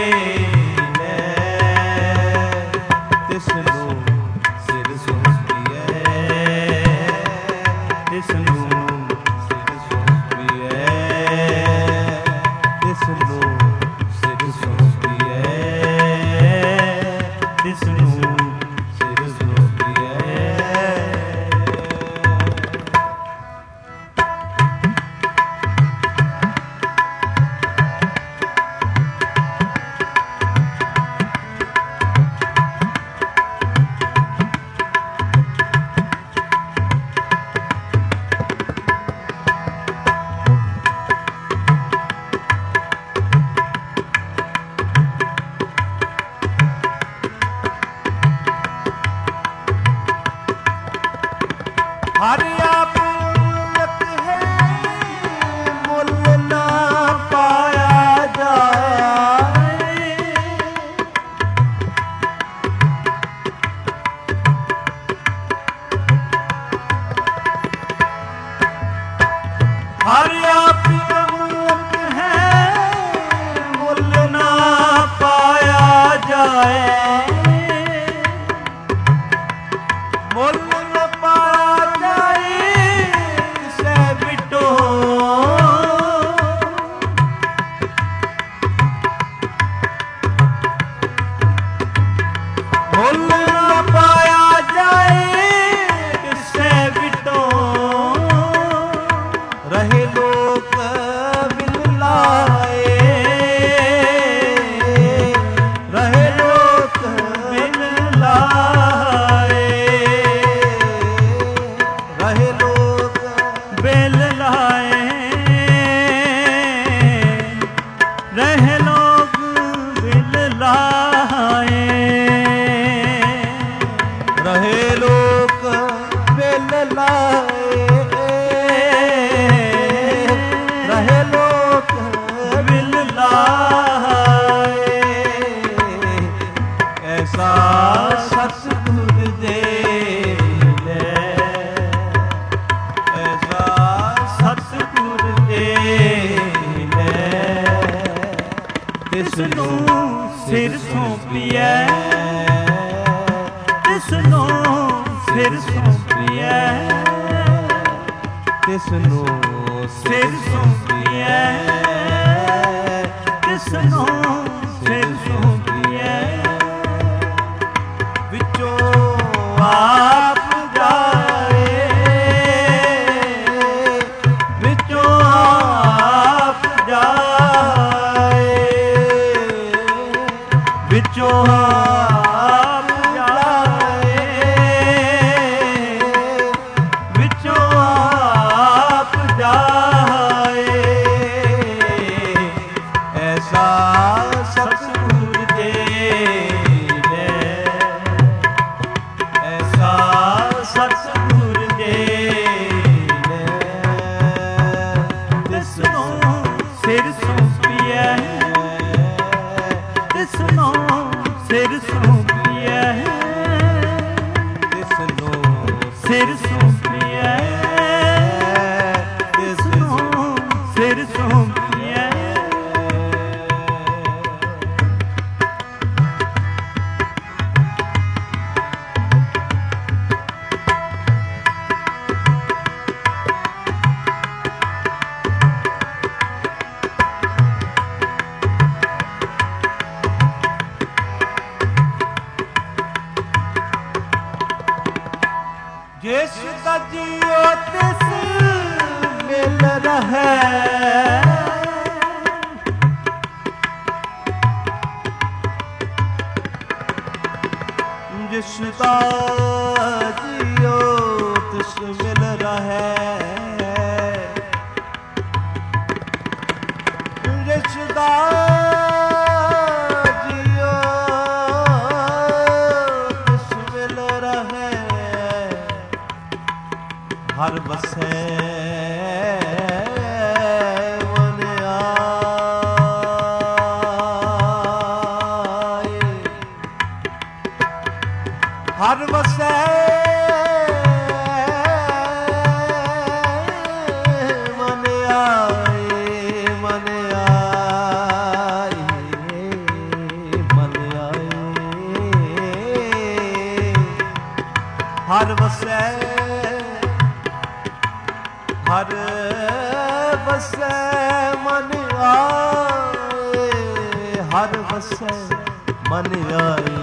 ਮਿਲੈ, ਤਿਸਨੂੰ ਸਿਰ ਸੌਂਪੀਐ, ਤਿਸਨੂੰ ਸਿਰ ਸੌਂਪੀਐ, ਤਿਸਨੂੰ ਸਿਰ ਸੌਂਪੀਐ, ਤਿਸਨੂੰ ਸਿਰ ਸੌਂਪੀਐ। ਹਰਿ ਆਪਤ ਹੈ, ਮੁੱਲ ਨਾ ਪਾਇਆ ਜਾਏ। ਹਰਿ ਆਪਤ ਹੈ, ਮੁੱਲ ਨਾ ਪਾਇਆ ਜਾਏ। ਮੁੱਲ ਨਾ ਪਾਇਆ ਜਾਏ, ਕਿਸੇ ਵਿਟੋ ਮੁੱਲ ਨਾ ਪਾਇਆ ਜਾਏ, ਕਿਸੇ ਵਿਟੋ ਰਹੇ ਲੋਕ ਬਿਨ ਲਾਏ, ਰਹੇ ਲੋਕ ਬਿਨ ਲਾਏ, ਰਹੇ ਲੋਕ ਬਿਲ ਲਾਏ, ਰਹਿ ਲੋਕ ਬਿਲ ਲਾਏ, ਰਹੇ ਲੋਕ ਬਿਲ ਲਾਏ, ਰਹੇ ਲੋਕ ਬਿਲ ਲਾਏ। ਐਸਾ ਸਤਿਗੁਰ ਦੇ ਮਿਲੈ, ਐਸਾ ਸਤਿਗੁਰ ਦੇ ਮਿਲੈ, ਤਿਸਨੂੰ ਸਿਰ ਸੌਂਪੀਐ, ਤਿਸਨੂੰ ਸਿਰ ਸੌਂਪੀਐ, ਤਿਸਨੂੰ ਸਿਰ ਸੌਂਪੀਐ, ਤਿਸਨੂੰ ਸਿਰ ਸੌਂਪੀਐ। ਵਿੱਚੋਂ ਆਪ ਜਾਏ, ਵਿੱਚੋਂ ਆਪ ਜਾਏ, ਵਿੱਚੋਂ ਆਪ ਜਾਏ, ਵਿੱਚੋਂ ਆਪ ਜਾਏ। ਐਸਾ ਸਤਿਗੁਰ ਦੇ ਮਿਲੈ, ਐਸਾ ਸਤਿਗੁਰ ਦੇ ਮਿਲੈ, ਤਿਸਨੂੰ ਸਿਰ ਸੌਂਪੀਐ, ਤਿਸਨੂੰ ਸਿਰ ਸੌਂਪੀਐ, ਤਿਸਨੂੰ ਸਿਰ ਸੌਂਪੀਐ, ਤਿਸਨੂੰ ਸਿਰ ਸੌਂਪੀਐ। ਜਿਸ ਦਾ ਜੀਉ ਤਿਸ ਮਿਲ ਰਹੈ, ਜਿਸ ਦਾ ਜੀਉ ਤਿਸ ਮਿਲ ਰਹੈ, ਜਿਸ ਦਾ ਜੀਉ ਤਿਸ ਮਿਲ ਰਹੈ, ਹਰ ਬਸੈ ਵਸੈ ਮਨ ਆਏ, ਹਰ ਵਸੈ ਮਨ ਆਏ।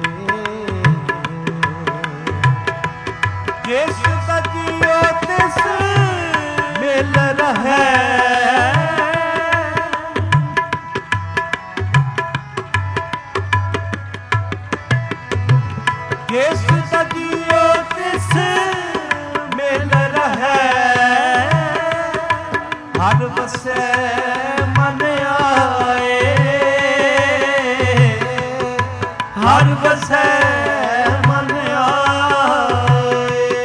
ਜਿਸ ਤਜੀਓ ਤਿਸ ਮਿਲ ਰਹੈ, ਜਿਸ ਤਜੀਓ ਤਿਸ ਮਿਲ ਰਹੈ, ਹਰ ਵਸੈ ਮਨ ਆਏ, ਹਰ ਵਸੈ ਮਨ ਆਏ।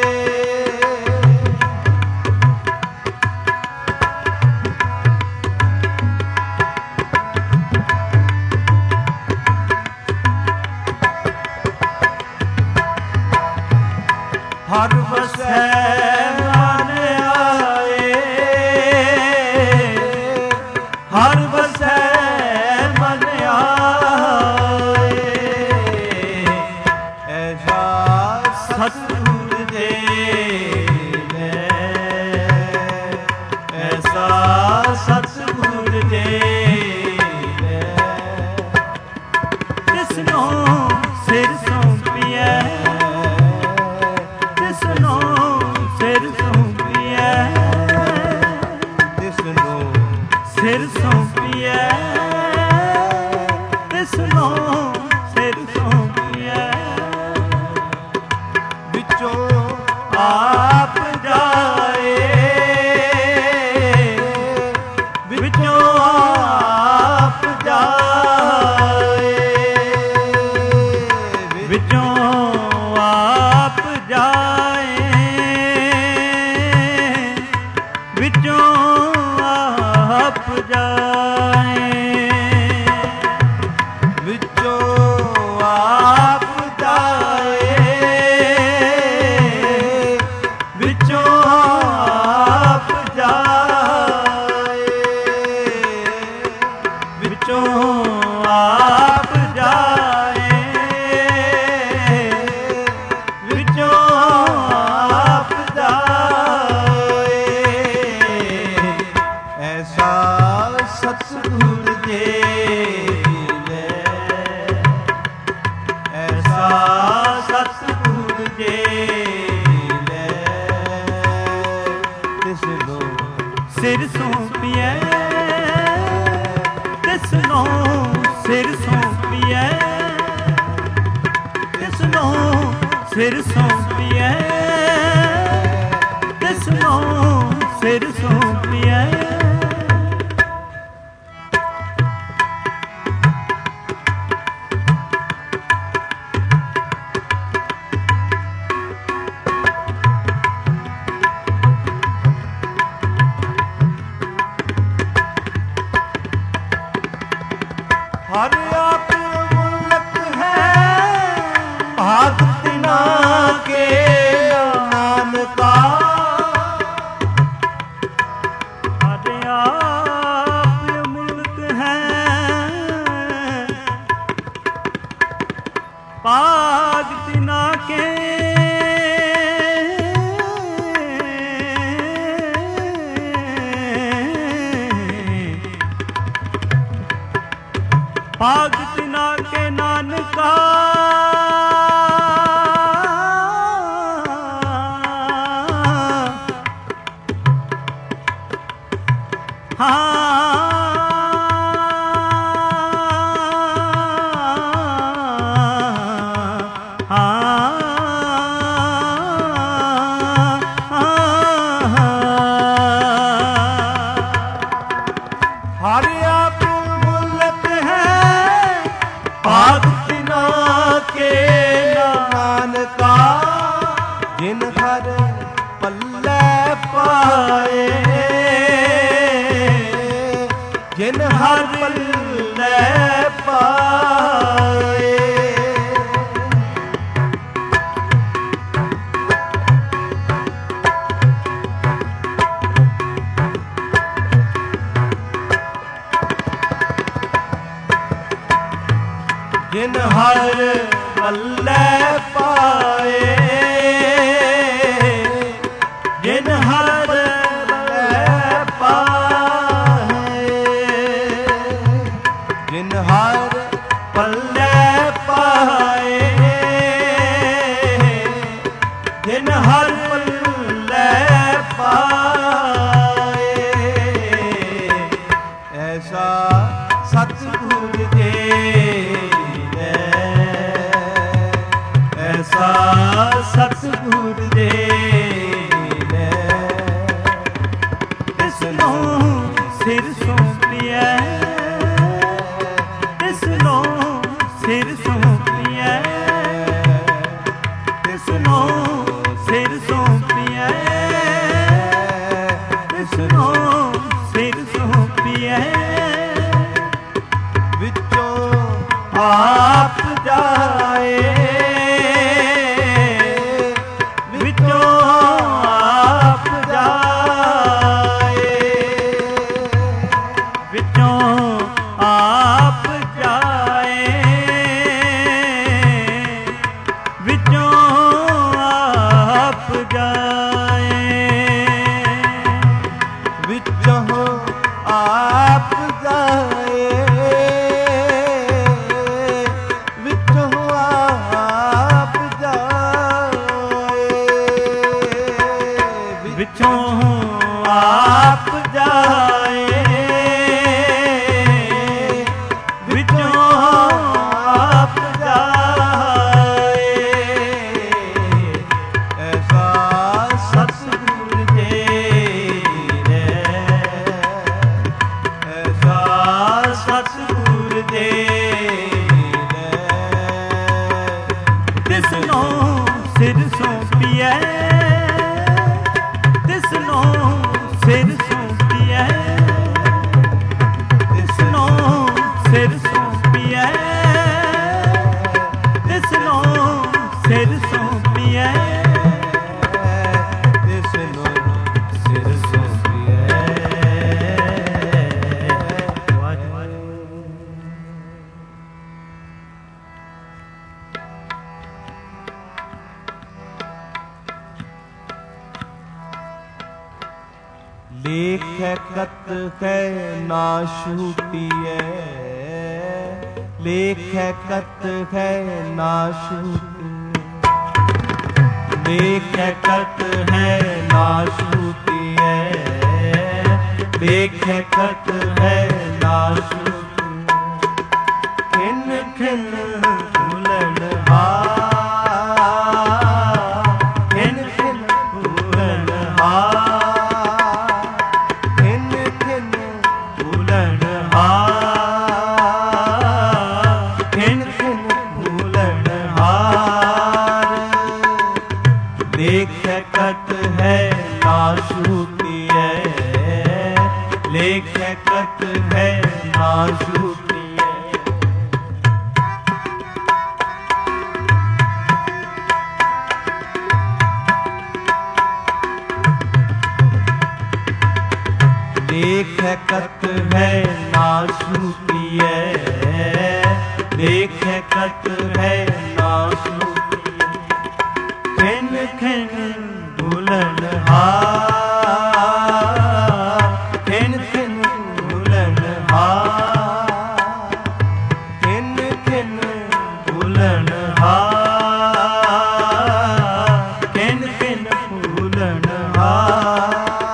ਹਰ ਵਸੈ ਮਨ ਆਏ, ਹਰ ਵਸੈ ਮਨ ਆਏ। ਐਸਾ ਸਤਿਗੁਰ ਦੇ ਲੈ, ਐਸਾ ਸਤਿਗੁਰ ਦੇ ਲੈ, ਤਿਸਨੂੰ ਸਿਰ ਸੌਂਪੀਐ, ਤਿਸਨੂੰ ਸਿਰ ਸੌਂਪੀਐ, ਤਿਸਨੂੰ ਸਿਰ ਸੌਂਪੀਐ, ਤਿਸਨੂੰ ਸਿਰ ਸੌਂਪੀਐ। ਵਿੱਚੋਂ ਆਪ ਜਾਏ, ਵਿੱਚੋਂ ਆਪ ਜਾਏ, ਵਿੱਚੋਂ ਆਪ ਜਾਏ, ਵਿੱਚੋਂ ਆਪ ਜਾਏ, ਵਿੱਚੋਂ ਆਪ ਜਾਏ, ਵਿੱਚੋਂ ਆਪ ਜਾਏ, ਵਿੱਚੋਂ ਆਪ ਜਾਏ, ਵਿੱਚੋਂ ਆਪ ਜਾਏ। ਐਸਾ ਸਤਿਗੁਰ ਦੇ ਲੈ, ਐਸਾ ਸਤਿਗੁਰ ਦੇ ਲੈ, ਤਿਸਨੂੰ ਸਿਰ ਸੌਂਪੀਐ, ਤਿਸਨੂੰ ਸਿਰ ਸੌਂਪੀਐ, ਤਿਸਨੂੰ ਸਿਰ ਸੌਂਪੀਐ, ਤਿਸਨੂੰ ਸਿਰ ਸੌਂਪੀਐ। ਹਰ ਆਪ ਮੁਲਕ ਹੈ, ਭਾਗ ਤਿਨਾ ਕੇ ਨਾਨਕਾ। ਹਰ ਆਪ ਮੁਲਕ ਹੈ, ਭਾਗ ਤਿਨਾ ਕੇ ਭਾਗ ਤਿਨਾ ਕੇ ਨਾਨਕਾ। ਹਰ ਆਪ ਮੁਲਕ ਹੈ, ਭਾਗ ਤਿਨਾ ਕੇ ਨਾਨਕਾ। ਜਿਨ ਹਰ ਪੱਲੇ ਪਾਏ, ਜਿਨ ਹਰ ਪੱਲੇ ਪਾਏ। ਜਿਨ ਹਰ ਪੱਲੇ ਪਾਏ, ਜਿਨ ਹਰ ਪੱਲੇ ਪਾਏ। ਤਿਸਨੋਂ ਸਿਰ ਸੌਂਪਿਐ, ਤਿਸਨੋਂ ਸਿਰ ਸੌਂਪਿਐ, ਤਿਸਨੋਂ ਸਿਰ ਸੌਂਪਿਐ, ਤਿਸਨੋਂ ਸਿਰ ਸੌਂਪਿਐ। ਵਿੱਚੋਂ ਆਪ ਜਾਏ, ਵਿੱਚੋਂ ਆਪ ਜਾਏ, ਵਿੱਚੋਂ ਆਪ ਜਾਏ, ਵਿੱਚੋਂ ਆਪ ਜਾਏ, ਵਿੱਚੋਂ ਆਪ ਜਾਏ, ਵਿੱਚੋਂ ਆਪ ਜਾਏ, ਵਿੱਚੋਂ ਆਪ ਜਾਏ, ਵਿੱਚੋਂ ਆਪ ਜਾਏ। ਐਸਾ ਸਤਿਗੁਰ ਦੇ ਰੇ, ਐਸਾ ਸਤਿਗੁਰ ਦੇ ਰੇ। ਤਿਸਨੋਂ ਸਿਰ ਸੌਂਪਿਐ, ਤਿਸਨੋਂ ਸਿਰ ਸੌਂਪਿਐ, ਤਿਸਨੋਂ ਸਿਰ ਸੌਂਪਿਐ, ਤਿਸਨੋਂ ਸਿਰ ਸੌਂਪਿਐ। ਤਿਸਨੋਂ ਸਿਰ ਸੌਂਪਿਐ। ਲੇਖੈ ਕਤ ਹੈ ਨਾ ਛੂਟੀਐ, ਲੇਖੈ ਕਤ ਹੈ ਨਾ ਛੂਟੀਐ, ਲੇਖੈ ਕਤ ਹੈ ਨਾ ਛੂਟੀਐ, ਲੇਖੈ ਕਤ ਹੈ ਨਾ ਛੂਟੀਐ। ਖਿਨ ਖਿਨ ਭੁਲਣ ਹਾਰ, ਖਿਨ ਖਿਨ ਭੁਲਣ ਹਾਰ, ਖਿਨ ਖਿਨ ਭੁਲਣ ਹਾਰ, ਖਿਨ ਖਿਨ ਭੁਲਣ ਹਾਰ। ਲੇਖੈ ਕਤ ਹੈ ਨਾ ਛੂਟੀਐ, ਲੇਖੈ ਕਤ ਹੈ ਨਾ ਛੂਟੀਐ। ਲੇਖੈ ਕਤ ਹੈ ਨਾ ਛੂਟੀਐ, ਲੇਖੈ ਕਤ ਹੈ ਨਾ ਛੂਟੀਐ। ਖਿਨ ਖਿਨ ਭੁਲਣ ਹਾਰ, ਖਿਨ ਖਿਨ ਭੁਲਣ ਹਾਰ, ਖਿਨ ਖਿਨ ਭੁਲਣ ਹਾਰ, ਖਿਨ ਖਿਨ ਭੁਲਣ ਹਾਰ।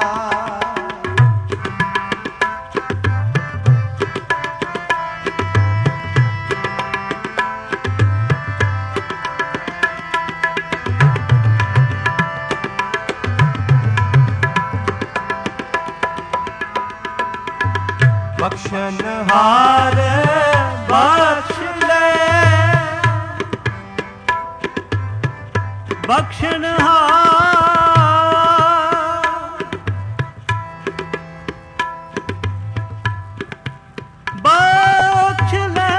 ਬਖਸ਼ਨਹਾਰ ਬਖਸ਼ ਲੈ, ਬਖਸ਼ਨਹਾਰ ਬਖਸ਼ ਲੈ,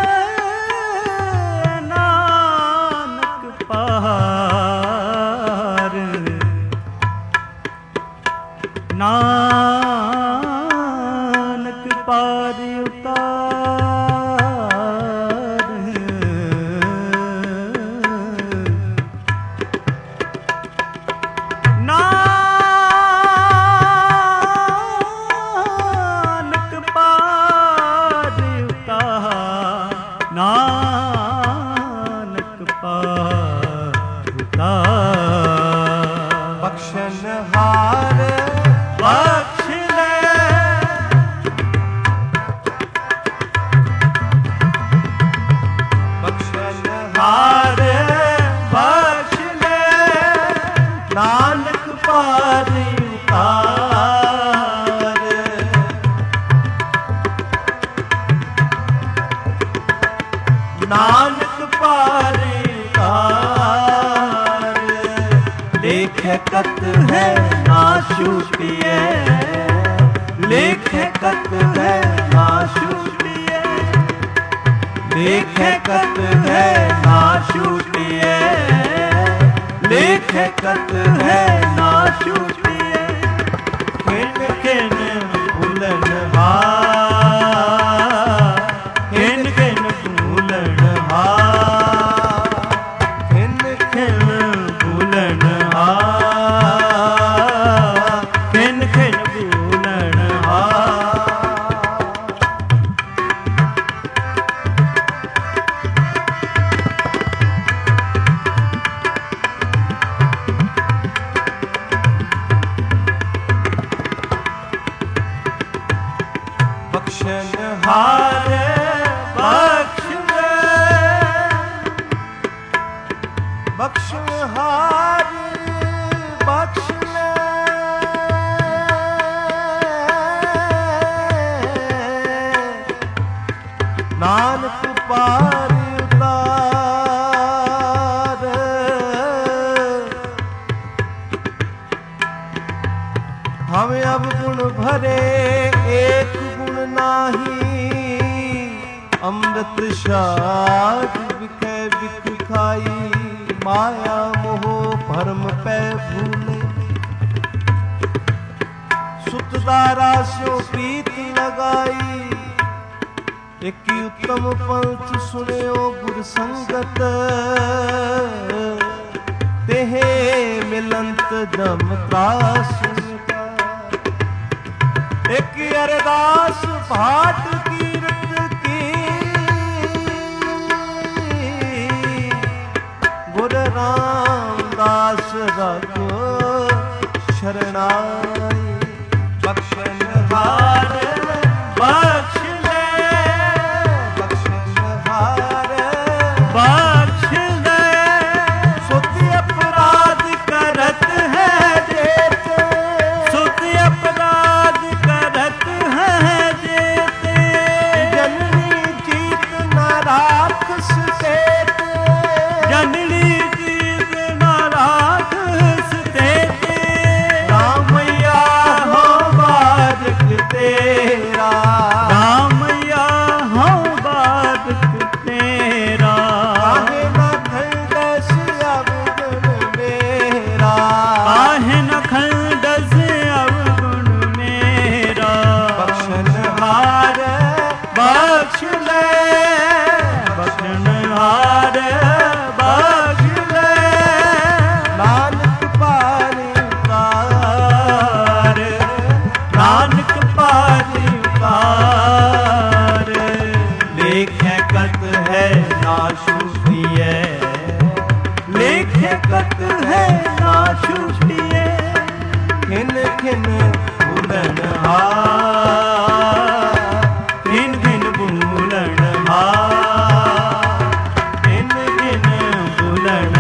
ਨਾਨਕ ਪਾਰ, ਨਾਨਕ ਪਾਰ ਉਤਾਰ। ਨਾਨਕ ਪਾਰ ਉਤਾਰ, ਨਾਨਕ ਪਾਰ ਉਤਾਰ। ਬਖਸ਼ਨਹਾਰ ਬਖਸ਼ ਲੈ, नानक पारे उतार। लेखे कत है ना छूटिए, लेखे कत है ना छूटिए, लेखे कत है ना छूटिए, लेखे कत है ना छूटिए। खिन खिन भूलन हार, खिन खिन भूलन हार, खिन खिन भूलन हार, खिन खिन भूलन हार। बख्शन हार बख्श ले, बख्शन हार बख्श ले, नानक पार उतार। हम अब गुण भरे एक गुण नाही, अमृत शाद बिकै बिक खाई। माया मोह भरम पै भूले, सुत दारा स्यो प्रीत लगाई। एक उत्तम पंथ सुनियो गुर संगत, तेहे मिलंत जम त्रास। एक अरदास भाट कीरत की, गुर रामदास रघु शरणाई। बख्शन हार बख्श ले, बख्शन हार बख्श ले, सुत अपराध करत है जेत, सुत अपराध करत है जेत। जननी जीत न राखस देत, जननी जीत न राखस देत। रामैया हो बारक तेरा, रामैया हो बारक तेरा। काहे न खंडस अवगुण मेरा, काहे न खंडस अवगुण मेरा। बख्शन हार बख्श ले, बख्शन हार बख्श ले, नानक पार उतार, नानक पार उतार। लेखे कत है ना छूटिए, लेखे कत है ना छूटिए। खिन खिन भूलन हार, खिन खिन भूलन हार, खिन खिन भूलन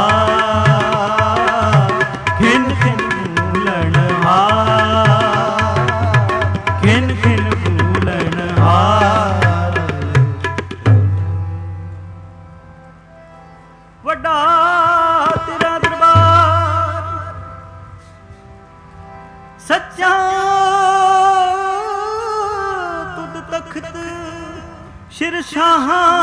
हार, खिन खिन भूलन हार, खिन खिन भूलन हार। ਵੱਡਾ ਤੇਰਾ ਦਰਬਾਰ ਸੱਚਾ, ਤੁਧ ਤਖਤ ਸ਼ਿਰਸ਼ਾਹਾਂ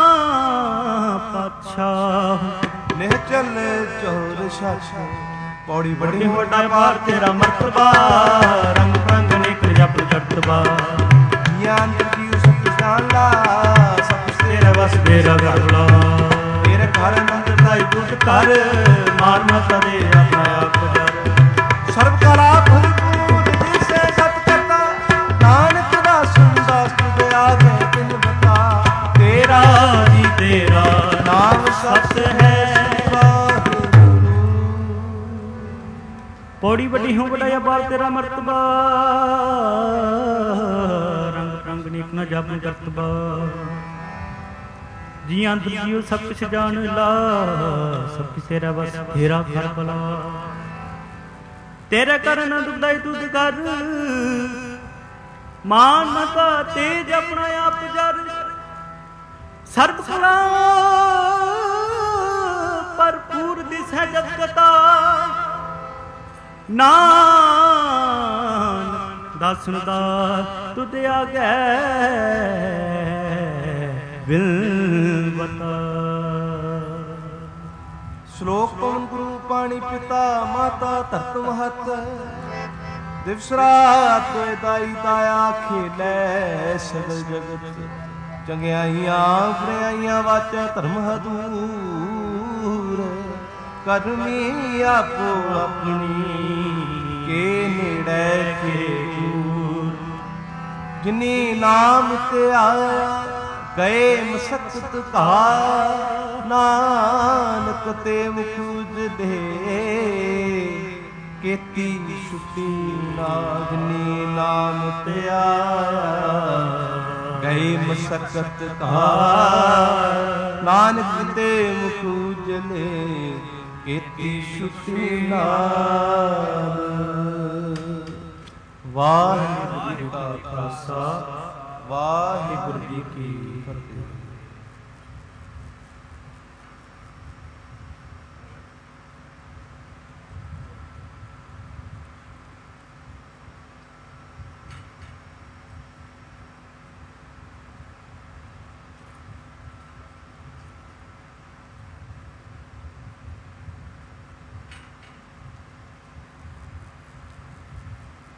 ਪਾਤਸ਼ਾਹ। ਨਿਹਚਲ ਚੋਰ ਸ਼ਾਸ਼ਾ ਪੌੜੀ ਬੜੀ ਵੱਡਾ ਪਾਰ ਤੇਰਾ ਮਰਤਬਾ। ਰੰਗ ਰੰਗ ਨਿਕ ਜਪ ਜੜਤਬਾ, ਗਿਆਨ ਜੀ ਸਭ ਜਾਣਦਾ, ਸਭ ਤੇਰੇ ਵਸ ਤੇਰਾ ਗਰਲਾ। ਤੇਰੇ ਘਰ ਮੰਦਰ ਦਾਈ ਦੁੱਧ ਕਰ, ਮਾਰ ਮਤ ਦੇ ਆਪਣਾ ਆਪ ਜਰ। ਸਰਬ ਕਲਾ ਭਰਪੂਰ ਜਿਸੇ ਸਤ ਕਰਤਾ, ਨਾਨਕ ਦਾਸ ਦਾਸ ਤੁਧ ਆਗੇ ਬਿਨ ਬਤਾ। ਤੇਰਾ ਜੀ ਤੇਰਾ ਨਾਮ ਸਤ ਹੈ ਵਾਹਿਗੁਰੂ। ਪੌੜੀ ਵੱਡੀ ਹੋ ਵੱਡਾ ਬਾਲ ਤੇਰਾ ਮਰਤਬਾ। ਰੰਗ ਰੰਗ ਨੀਕ ਨ ਜਪ ਕਰਤਬਾ। जी अंत जियो सब कुछ जान ला, सब कुछ तेरा बस तेरा कर भला। तेरे कर न दुखदाई तुझ कर, मान मता तेज अपना आप जर। ਸਰਬ ਕਲਾ ਭਰਪੂਰ ਦਿਸੈ ਜਗਤਾ ਨਾਨਕ ਦਾਸਨ ਦਾ ਤੁਧ ਆਗੈ ਬਿਲਵਤਾ। ਸ਼ਲੋਕ ਪਵਨ ਗੁਰੂ ਪਾਣੀ ਪਿਤਾ ਮਾਤਾ ਧਰਤ ਮਹਤ ਦਿਵਸ ਰਾਤ ਤੋਏ ਦਾਈ ਤਾਇਆ ਖੇਲੇ ਸਗਲ ਜਗਤ ਚੰਗਿਆਈਆਂ ਬੁਰਾਈਆਂ ਵਾਚੈ ਧਰਮ ਹਦੂਰ ਕਰਮੀ ਆਪੋ ਆਪਣੀ ਕੇ ਨੇੜੇ ਕੇ ਦੂਰ ਜਿਨੀ ਨਾਮ ਤੇ ਆਇਆ ਗਏ ਮਸਕਤ ਕਾ ਨਾਨਕ ਤੇ ਮੁਖੁਜ ਦੇ ਕੀਤੀ ਛੁੱਟੀ ਨਾ ਜਿਨੀ ਨਾਮ ਤੇ ਆਇਆ ਗਏ ਮਸਕਤ ਕਾ ਨਾਨਕ ਤੇ ਮੁਖੁਜ ਨੇ ਕੀਤੀ ਛੁੱਟੀ ਨਾਮ। ਵਾਹਿਗੁਰੂ ਜੀ ਕਾ ਖਾਲਸਾ ਵਾਹਿਗੁਰੂ ਜੀ ਕੀ ਫਤਿਹ।